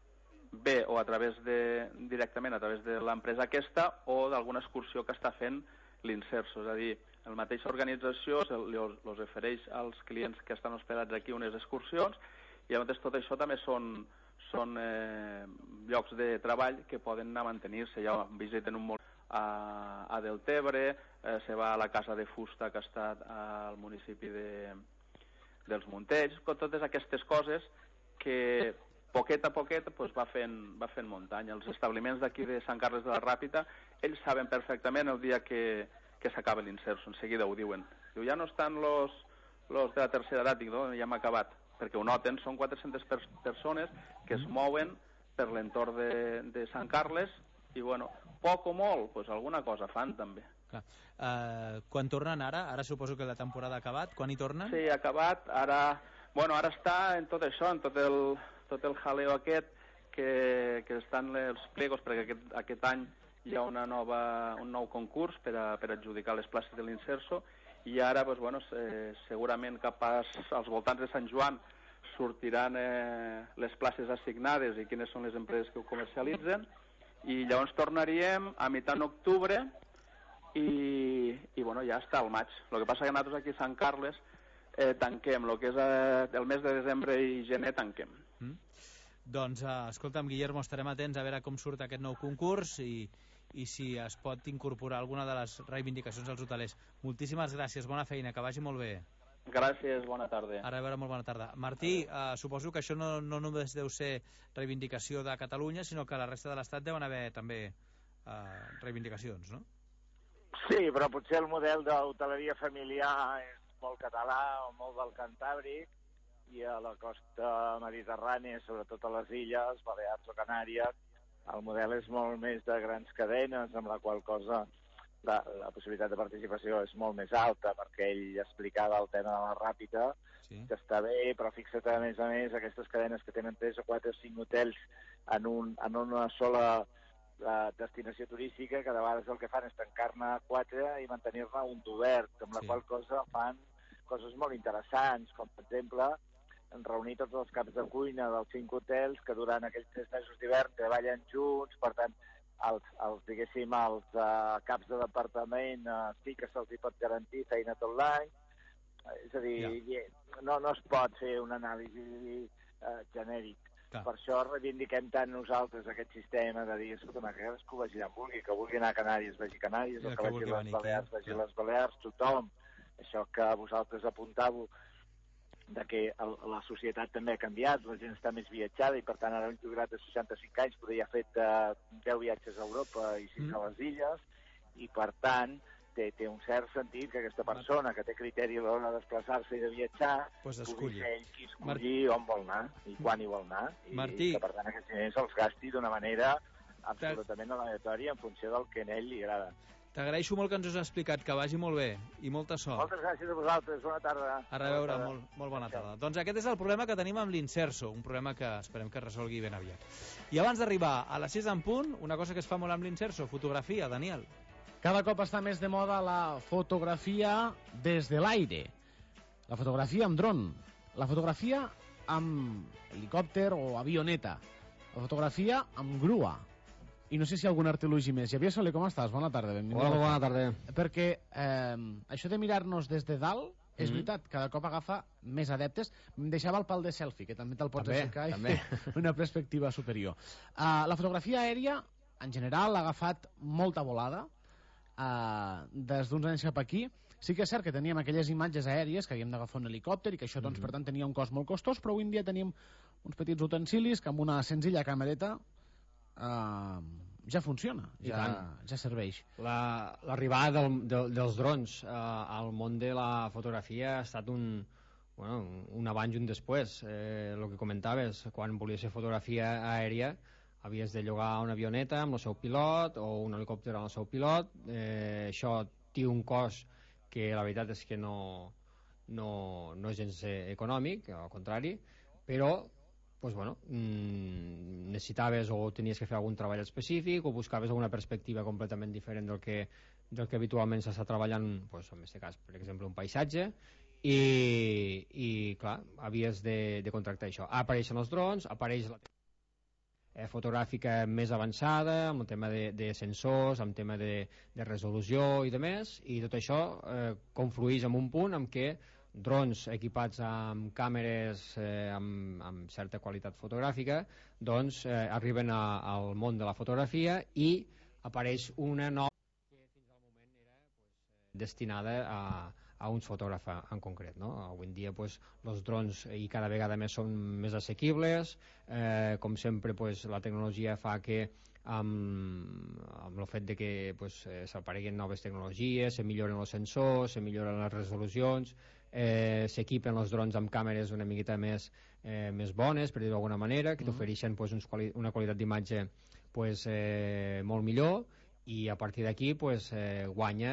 bé o a través de, directament a través de l'empresa aquesta o d'alguna excursió que està fent l'inserso, és a dir, la mateixa organització els ofereix als clients que estan hospedats aquí unes excursions i llavors tot això també són, són eh, llocs de treball que poden anar a mantenir-se. Ja visiten un molt a, a Deltebre, eh, se va a la Casa de Fusta que està al municipi de, dels Montells, totes aquestes coses que poquet a poquet pues, va, fent, va fent muntanya. Els establiments d'aquí de Sant Carles de la Ràpita, ells saben perfectament el dia que que s'acaba l'inserso, en seguida ho diuen. Diu, ja no estan los, los de la tercera edat, dic, no, ja hem acabat, perquè ho noten, són quatre-centes per persones que es mouen per l'entorn de, de Sant Carles i, bueno, poc o molt, pues alguna cosa fan també. Clar. Uh, quan tornen ara? Ara suposo que la temporada ha acabat. Quan hi tornen? Sí, ha acabat. Ara, bueno, ara està en tot això, en tot el, tot el jaleo aquest, que, que estan els plegos, perquè aquest, aquest any hi ha una nova, un nou concurs per, a, per adjudicar les places de l'inserso i ara pues, bueno, eh, segurament cap als, als voltants de Sant Joan sortiran eh, les places assignades i quines són les empreses que ho comercialitzen i llavors tornaríem a mitjan d'octubre i, i bueno, ja està al maig. El que passa que nosaltres aquí a Sant Carles eh, tanquem, el que és eh, el mes de desembre i gener tanquem. Mm. Doncs, uh, escolta'm, Guillermo, estarem atents a veure com surt aquest nou concurs i, i si es pot incorporar alguna de les reivindicacions dels hotelers. Moltíssimes gràcies, bona feina, que vagi molt bé. Gràcies, bona tarda. Ara a veure, molt bona tarda. Martí, uh, suposo que això no, no només deu ser reivindicació de Catalunya, sinó que a la resta de l'Estat deuen haver també uh, reivindicacions, no? Sí, però potser el model d'hoteleria familiar és molt català o molt del Cantàbric, i a la costa mediterrània, sobretot a les illes, Balears o Canàries, el model és molt més de grans cadenes, amb la qual cosa la, la possibilitat de participació és molt més alta, perquè ell explicava el tema de la ràpida, sí. que està bé, però fixa't a més a més aquestes cadenes que tenen tres o quatre o cinc hotels en, un, en una sola la destinació turística, que de vegades el que fan és tancar-ne quatre i mantenir-ne un d'obert, amb la sí. qual cosa fan coses molt interessants, com per exemple reunir tots els caps de cuina dels cinc hotels que durant aquells tres mesos d'hivern treballen junts, per tant, els, els diguéssim, els uh, caps de departament uh, sí que se'ls hi pot garantir feina tot l'any, és a dir, yeah. no, no es pot fer un anàlisi uh, genèric. Clar. Per això reivindiquem tant nosaltres aquest sistema de dir, escolta, que cadascú vagi allà on vulgui, que vulgui anar a Canàries, vagi a Canàries, o que vagi a les Balears, vagi a les Balears, tothom. Això que vosaltres apuntàveu de que el, la societat també ha canviat, la gent està més viatjada i per tant ara un jubilat de seixanta-cinc anys podria haver fet uh, deu viatges a Europa i sis mm. a les illes, i per tant té, té un cert sentit que aquesta persona que té criteri a l'hora de desplaçar-se i de viatjar pues pugui ser ell qui escolli Mart... on vol anar i quan hi vol anar, i, i que per tant aquests diners els gasti d'una manera absolutament aleatòria en funció del que a ell li agrada. T'agraeixo molt que ens ho has explicat, que vagi molt bé i molta sort. Moltes gràcies a vosaltres, bona tarda. A reveure, molt, molt bona tarda. Doncs aquest és el problema que tenim amb l'Inserso, un problema que esperem que resolgui ben aviat. I abans d'arribar a les sis en punt, una cosa que es fa molt amb l'Inserso, fotografia, Daniel. Cada cop està més de moda la fotografia des de l'aire, la fotografia amb dron, la fotografia amb helicòpter o avioneta, la fotografia amb grua, i no sé si algun artilugi més. Xavier Soler, com estàs? Bona tarda, benvingut. Hola, bona tarda. Perquè eh, això de mirar-nos des de dalt, és mm-hmm. veritat, cada cop agafa més adeptes. Em deixava el pal de selfie, que també te'l pots aixecar i fer una perspectiva superior. Uh, la fotografia aèria, en general, ha agafat molta volada uh, des d'uns anys cap aquí. Sí que és cert que teníem aquelles imatges aèries que havíem d'agafar un helicòpter i que això, doncs, mm-hmm. per tant, tenia un cost molt costós, però avui en dia tenim uns petits utensilis que amb una senzilla camereta Uh, ja funciona, ja, ja serveix. L'arribada la, del, del, dels drons uh, al món de la fotografia ha estat un, bueno, un abans i un després. Eh, el que comentaves, quan volies fer fotografia aèria havies de llogar una avioneta amb el seu pilot o un helicòpter amb el seu pilot. Eh, això té un cost que la veritat és que no, no, no és gens econòmic, al contrari, però pues bueno, mmm, necessitaves o tenies que fer algun treball específic o buscaves alguna perspectiva completament diferent del que, del que habitualment s'està treballant, pues, en aquest cas, per exemple, un paisatge, i, i clar, havies de, de contractar això. Apareixen els drons, apareix la eh, fotogràfica més avançada, amb el tema de, de sensors, amb el tema de, de resolució i de més, i tot això eh, conflueix en un punt en què drons equipats amb càmeres eh, amb, amb certa qualitat fotogràfica doncs eh, arriben a, al món de la fotografia i apareix una nova que fins al moment era pues, destinada a, a uns fotògrafs en concret, no? Avui en dia pues, els drons i cada vegada més són més assequibles, eh, com sempre pues, la tecnologia fa que amb, amb el fet de que pues, eh, s'apareguen noves tecnologies, se milloren els sensors, se milloren les resolucions, eh, s'equipen els drons amb càmeres una miqueta més, eh, més bones, per dir-ho d'alguna manera, que t'ofereixen pues, uns quali una qualitat d'imatge pues, eh, molt millor, i a partir d'aquí pues, eh, guanya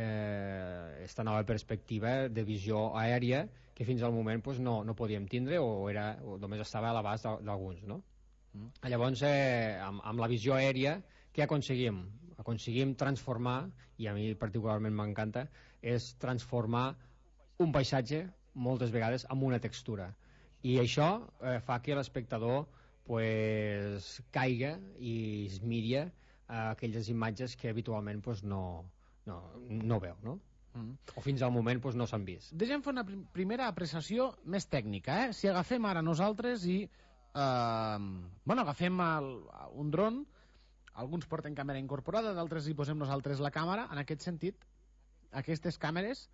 eh, esta nova perspectiva de visió aèria que fins al moment pues, no, no podíem tindre o, era, o només estava a l'abast d'alguns, no? Mm. Llavors, eh, amb, amb la visió aèria, què aconseguim? Aconseguim transformar, i a mi particularment m'encanta, és transformar un paisatge moltes vegades amb una textura, i això eh, fa que l'espectador pues, caiga i es miri eh, aquelles imatges que habitualment pues, no, no, no veu, no? Mm. O fins al moment pues, no s'han vist. Deixem fer una prim primera apreciació més tècnica, eh? Si agafem ara nosaltres i eh, bueno, agafem el, un dron, alguns porten càmera incorporada, d'altres hi posem nosaltres la càmera. En aquest sentit, aquestes càmeres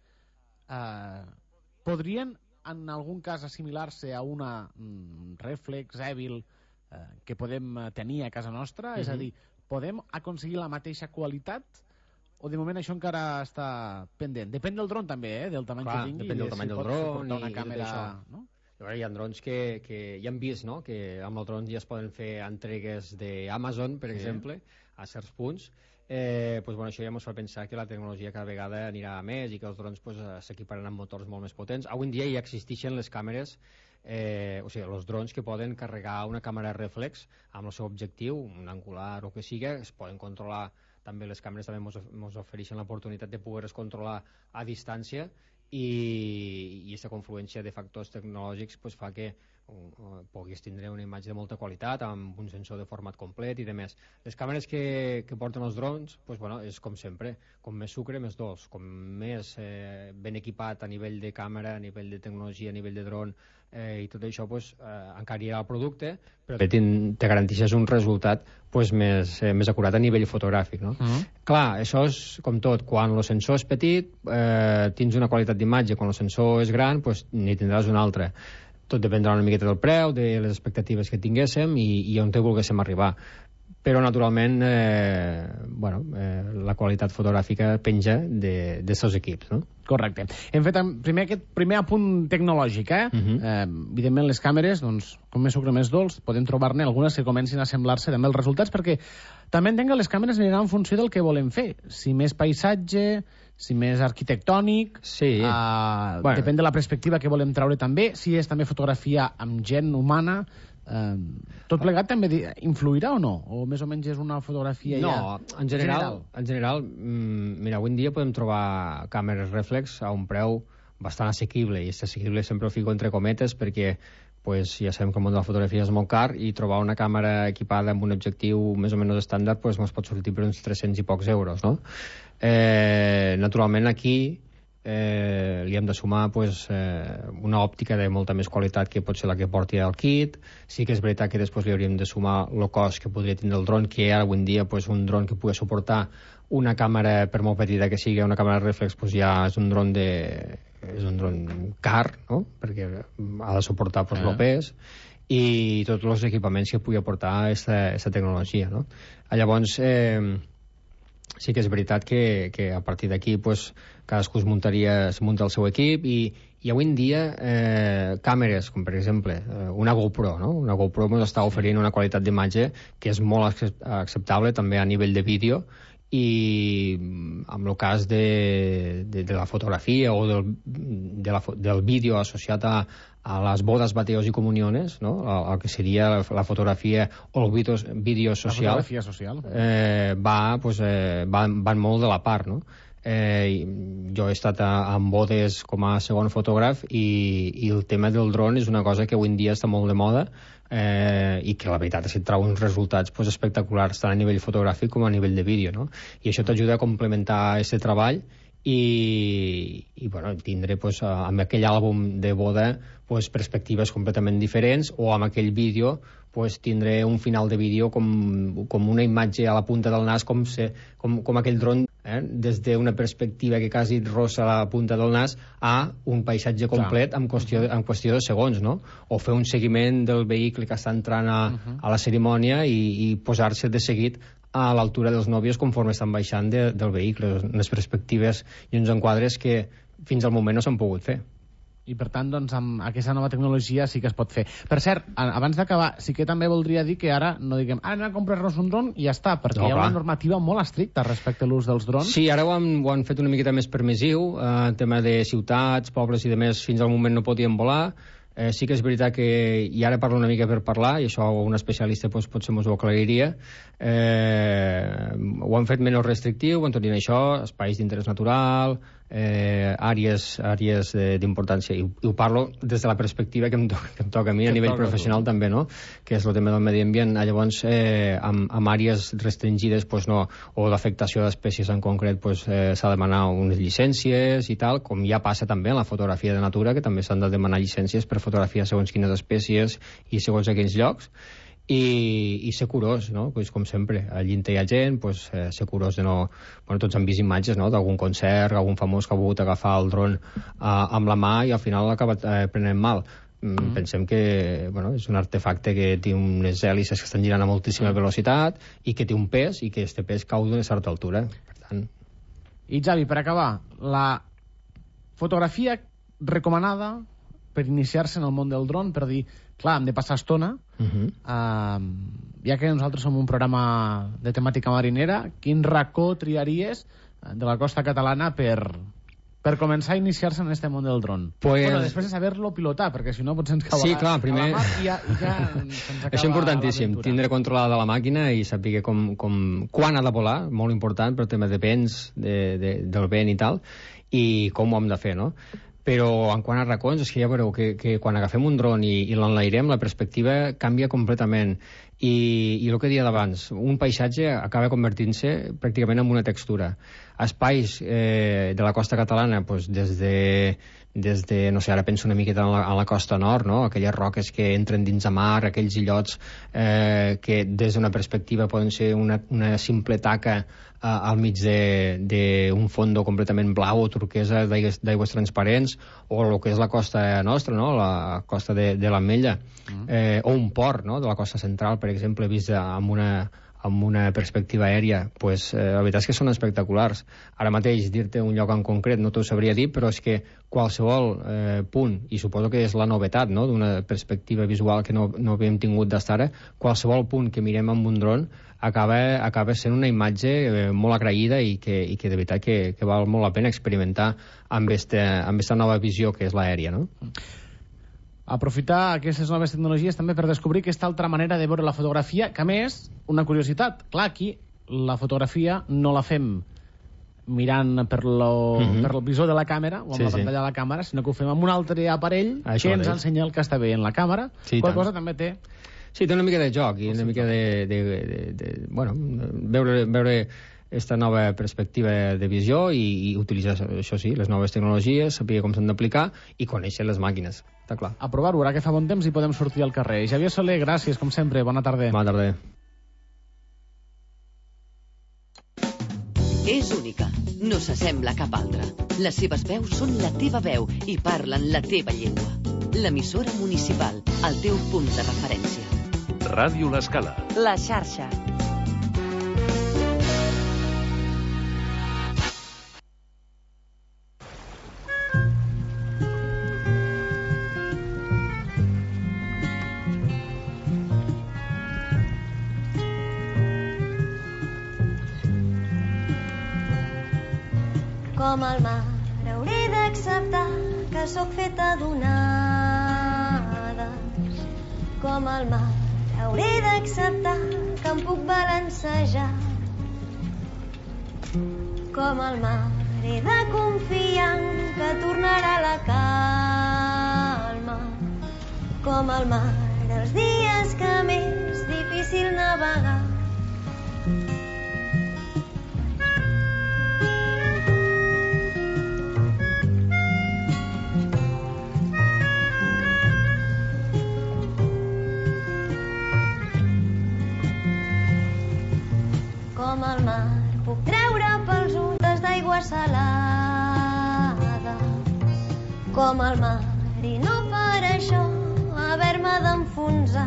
Uh, podrien en algun cas assimilar-se a una mm, reflex Evil uh, que podem tenir a casa nostra, mm-hmm. és a dir, podem aconseguir la mateixa qualitat o de moment això encara està pendent? Depèn del dron també, eh? Del tamany Clar, que tingui. depèn del tamany si del pot dron suportar una i, càmera, i tot això. no? A veure, hi ha drons que, que ja hem vist, no?, que amb el dron ja es poden fer entregues d'Amazon, per Sí. exemple, a certs punts. Eh, pues, bueno, això ja ens fa pensar que la tecnologia cada vegada anirà a més i que els drons pues, s'equiparan amb motors molt més potents. Avui en dia ja existeixen les càmeres, eh, o sigui, els drons que poden carregar una càmera reflex amb el seu objectiu, un angular o que siga, es poden controlar. També les càmeres també ens ofereixen l'oportunitat de poder-es controlar a distància i aquesta confluència de factors tecnològics pues, fa que uh, puguis tindre una imatge de molta qualitat amb un sensor de format complet i demés. Les càmeres que, que porten els drons pues, bueno, és com sempre, com més sucre més dolç, com més eh, ben equipat a nivell de càmera, a nivell de tecnologia, a nivell de dron eh, i tot això pues, eh, encarirà el producte, però te, te garanteixes un resultat pues, més, eh, més acurat a nivell fotogràfic, no? Uh-huh. Clar, això és com tot, quan el sensor és petit eh, tens una qualitat d'imatge, quan el sensor és gran pues, n'hi tindràs una altra. Tot dependrà una miqueta del preu, de les expectatives que tinguéssim i, i on te volguéssim arribar. Però, naturalment, eh, bueno, eh, la qualitat fotogràfica penja de, de seus equips, no? Correcte. Hem fet primer aquest primer apunt tecnològic, eh? Uh-huh. eh evidentment, les càmeres, doncs, com més sucre més dolç, podem trobar-ne algunes que comencin a semblar-se també els resultats, perquè també entenc que les càmeres aniran en funció del que volem fer. Si més paisatge, si més arquitectònic, sí. uh, bueno. depèn de la perspectiva que volem treure també, si és també fotografia amb gent humana, uh, tot plegat també influirà o no? O més o menys és una fotografia no, ja en general, general? En general, mm, mira, avui en dia podem trobar càmeres reflex a un preu bastant assequible, i és assequible sempre ho fico entre cometes perquè pues, ja sabem que el món de la fotografia és molt car i trobar una càmera equipada amb un objectiu més o menys estàndard pues, ens pot sortir per uns tres-cents i pocs euros, no? Eh, naturalment aquí eh, li hem de sumar pues, eh, una òptica de molta més qualitat que pot ser la que porti el kit. Sí que és veritat que després li hauríem de sumar el cost que podria tindre el dron, que ara avui en dia pues, un dron que pugui suportar una càmera, per molt petita que sigui, una càmera reflex, pues, ja és un dron de és un dron car, no? Perquè ha de suportar pues, el pes i tots els equipaments que pugui aportar aquesta tecnologia, no? Llavors, eh, sí que és veritat que, que a partir d'aquí pues, cadascú es muntaria, es munta el seu equip i, i avui en dia eh, càmeres, com per exemple eh, una GoPro, no? Una GoPro ens està oferint una qualitat d'imatge que és molt acceptable també a nivell de vídeo i amb el cas de, de, de la fotografia o del, de la, del vídeo associat a, a les bodes, bateos i comuniones, no? el, el que seria la, la fotografia o el vídeo, vídeo social, la fotografia social. Eh, va, pues, eh, van, van molt de la part, no? Eh, jo he estat a, en bodes com a segon fotògraf i, i el tema del dron és una cosa que avui en dia està molt de moda eh, i que la veritat és que trau uns resultats pues, espectaculars tant a nivell fotogràfic com a nivell de vídeo, no? I això t'ajuda a complementar aquest treball i, i bueno, tindre pues, amb aquell àlbum de boda pues, perspectives completament diferents o amb aquell vídeo pues, tindre un final de vídeo com, com una imatge a la punta del nas com, se, com, com aquell dron eh, des d'una perspectiva que quasi rossa la punta del nas a un paisatge complet en qüestió, en qüestió de segons, no? O fer un seguiment del vehicle que està entrant a, uh-huh. a la cerimònia i, i posar-se de seguit a l'altura dels nòvios conforme estan baixant de, del vehicle, unes perspectives i uns enquadres que fins al moment no s'han pogut fer. I per tant, doncs, amb aquesta nova tecnologia sí que es pot fer. Per cert, abans d'acabar, sí que també voldria dir que ara no diguem, ah, anem a comprar-nos un dron i ja està, perquè no, hi ha una normativa molt estricta respecte a l'ús dels drons. Sí, ara ho han, ho han fet una miqueta més permissiu, eh, en tema de ciutats, pobles i de més, fins al moment no podien volar. Eh, sí que és veritat que, i ara parlo una mica per parlar, i això un especialista doncs, potser ens ho aclariria, eh, ho han fet menys restrictiu, en tot i això, espais d'interès natural, eh, àrees, àrees d'importància, i, i ho parlo des de la perspectiva que em, to que em toca a mi a que nivell professional tu. També, no? Que és el tema del medi ambient. Llavors, eh, amb, amb àrees restringides pues, no, o d'afectació d'espècies en concret pues, eh, s'ha de demanar unes llicències i tal, com ja passa també en la fotografia de natura, que també s'han de demanar llicències per fotografiar segons quines espècies i segons aquells llocs. I, i ser curós, no? Pues, com sempre, allí hi ha gent, pues, eh, ser curós de no... Bueno, tots han vist imatges, no?, d'algun concert, algun famós que ha volgut agafar el dron eh, amb la mà i al final l'ha acabat eh, prenent mal. Mm -hmm. Pensem que bueno, és un artefacte que té unes hèlices que estan girant a moltíssima velocitat i que té un pes i que aquest pes cau d'una certa altura. Per tant... I Javi, per acabar, la fotografia recomanada per iniciar-se en el món del dron, per dir, clar, hem de passar estona, uh-huh. uh, ja que nosaltres som un programa de temàtica marinera, quin racó triaries de la costa catalana per, per començar a iniciar-se en este món del dron? Pues... Bueno, després de saber-lo pilotar, perquè si no potser ens cau sí, a, clar, primer... a la mar i ja, i ja se'ns acaba. Això és importantíssim, tindre controlada la màquina i saber com, com, quan ha de volar, molt important, per tema de vents, de, de, del vent i tal, i com ho hem de fer, no? Però en quant a racons, és que ja veureu que, que quan agafem un dron i, i l'enlairem, la perspectiva canvia completament. I, i el que deia d'abans, un paisatge acaba convertint-se pràcticament en una textura. Espais eh, de la costa catalana, doncs, des de, des de, no sé, ara penso una miqueta en la, en la costa nord, no? Aquelles roques que entren dins de mar, aquells illots eh, que des d'una perspectiva poden ser una, una simple taca eh, al mig d'un fondo completament blau o turquesa d'aigües transparents, o el que és la costa nostra, no? La costa de, de l'Ametlla, mm. eh, o un port, no? De la costa central, per exemple, vist amb una, amb una perspectiva aèria, pues, eh, la veritat és que són espectaculars. Ara mateix, dir-te un lloc en concret no t'ho sabria dir, però és que qualsevol eh, punt, i suposo que és la novetat, no?, d'una perspectiva visual que no, no havíem tingut d'estar ara, qualsevol punt que mirem amb un dron acaba, acaba sent una imatge eh, molt agraïda i que, i que de veritat que, que val molt la pena experimentar amb esta, amb esta nova visió que és l'aèria, no? Aprofitar aquestes noves tecnologies també per descobrir aquesta altra manera de veure la fotografia, que a més, una curiositat, clar, aquí la fotografia no la fem mirant per, lo, uh-huh. per el visor de la càmera o amb sí, la pantalla sí. de la càmera, sinó que ho fem amb un altre aparell Això que ens ensenya el que està veient la càmera, sí, qual cosa també té. Sí, té una mica de joc i una mica de, de, de, de, de bueno, veure, veure aquesta nova perspectiva de visió i, i utilitzar, això sí, les noves tecnologies, saber com s'han d'aplicar i conèixer les màquines, està clar. A provar-ho, ara que fa bon temps i podem sortir al carrer. Xavier Soler, gràcies, com sempre, bona tarda. Bona tarda. És única, no s'assembla a cap altra. Les seves veus són la teva veu i parlen la teva llengua. L'emissora municipal, el teu punt de referència. Ràdio L'Escala. La xarxa. Com el mar, hauré d'acceptar que sóc feta d'onades. Com el mar, hauré d'acceptar que em puc balancejar. Com el mar, he de confiar que tornarà la calma. Com el mar, els dies que m'és difícil navegar. Com el mar, puc treure pels ulls d'aigua salada. Com el mar, i no per això haver-me d'enfonsar.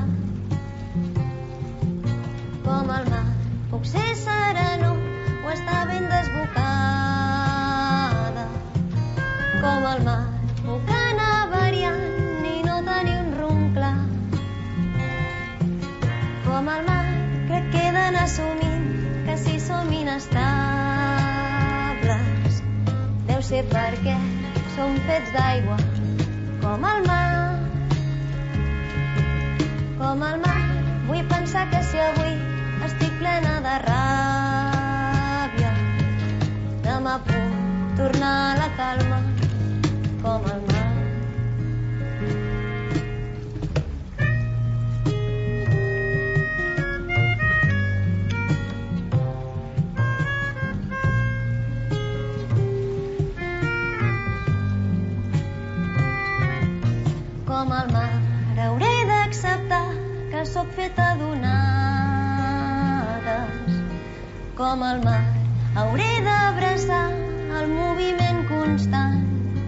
Com el mar, puc ser sereno o estar ben desbocada. Com el mar, puc anar variant i no tenir un rumb clar. Com el mar, crec que he d'anar assumint que si som inestables deu ser perquè som fets d'aigua com el mar. Com el mar, vull pensar que si avui estic plena de ràbia demà puc tornar a la calma com el mar. Com el mar, hauré d'acceptar que sóc feta d'onades. Com el mar, hauré d'abraçar el moviment constant.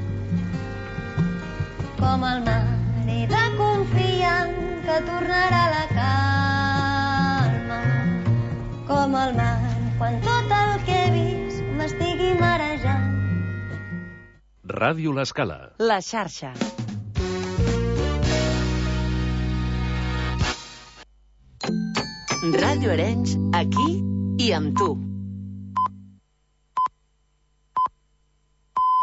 Com el mar, he de confiar que tornarà la calma. Com el mar, quan tot el que he vist m'estigui mal marejant. Ràdio L'Escala. La xarxa. Ràdio Arenys, aquí i amb tu.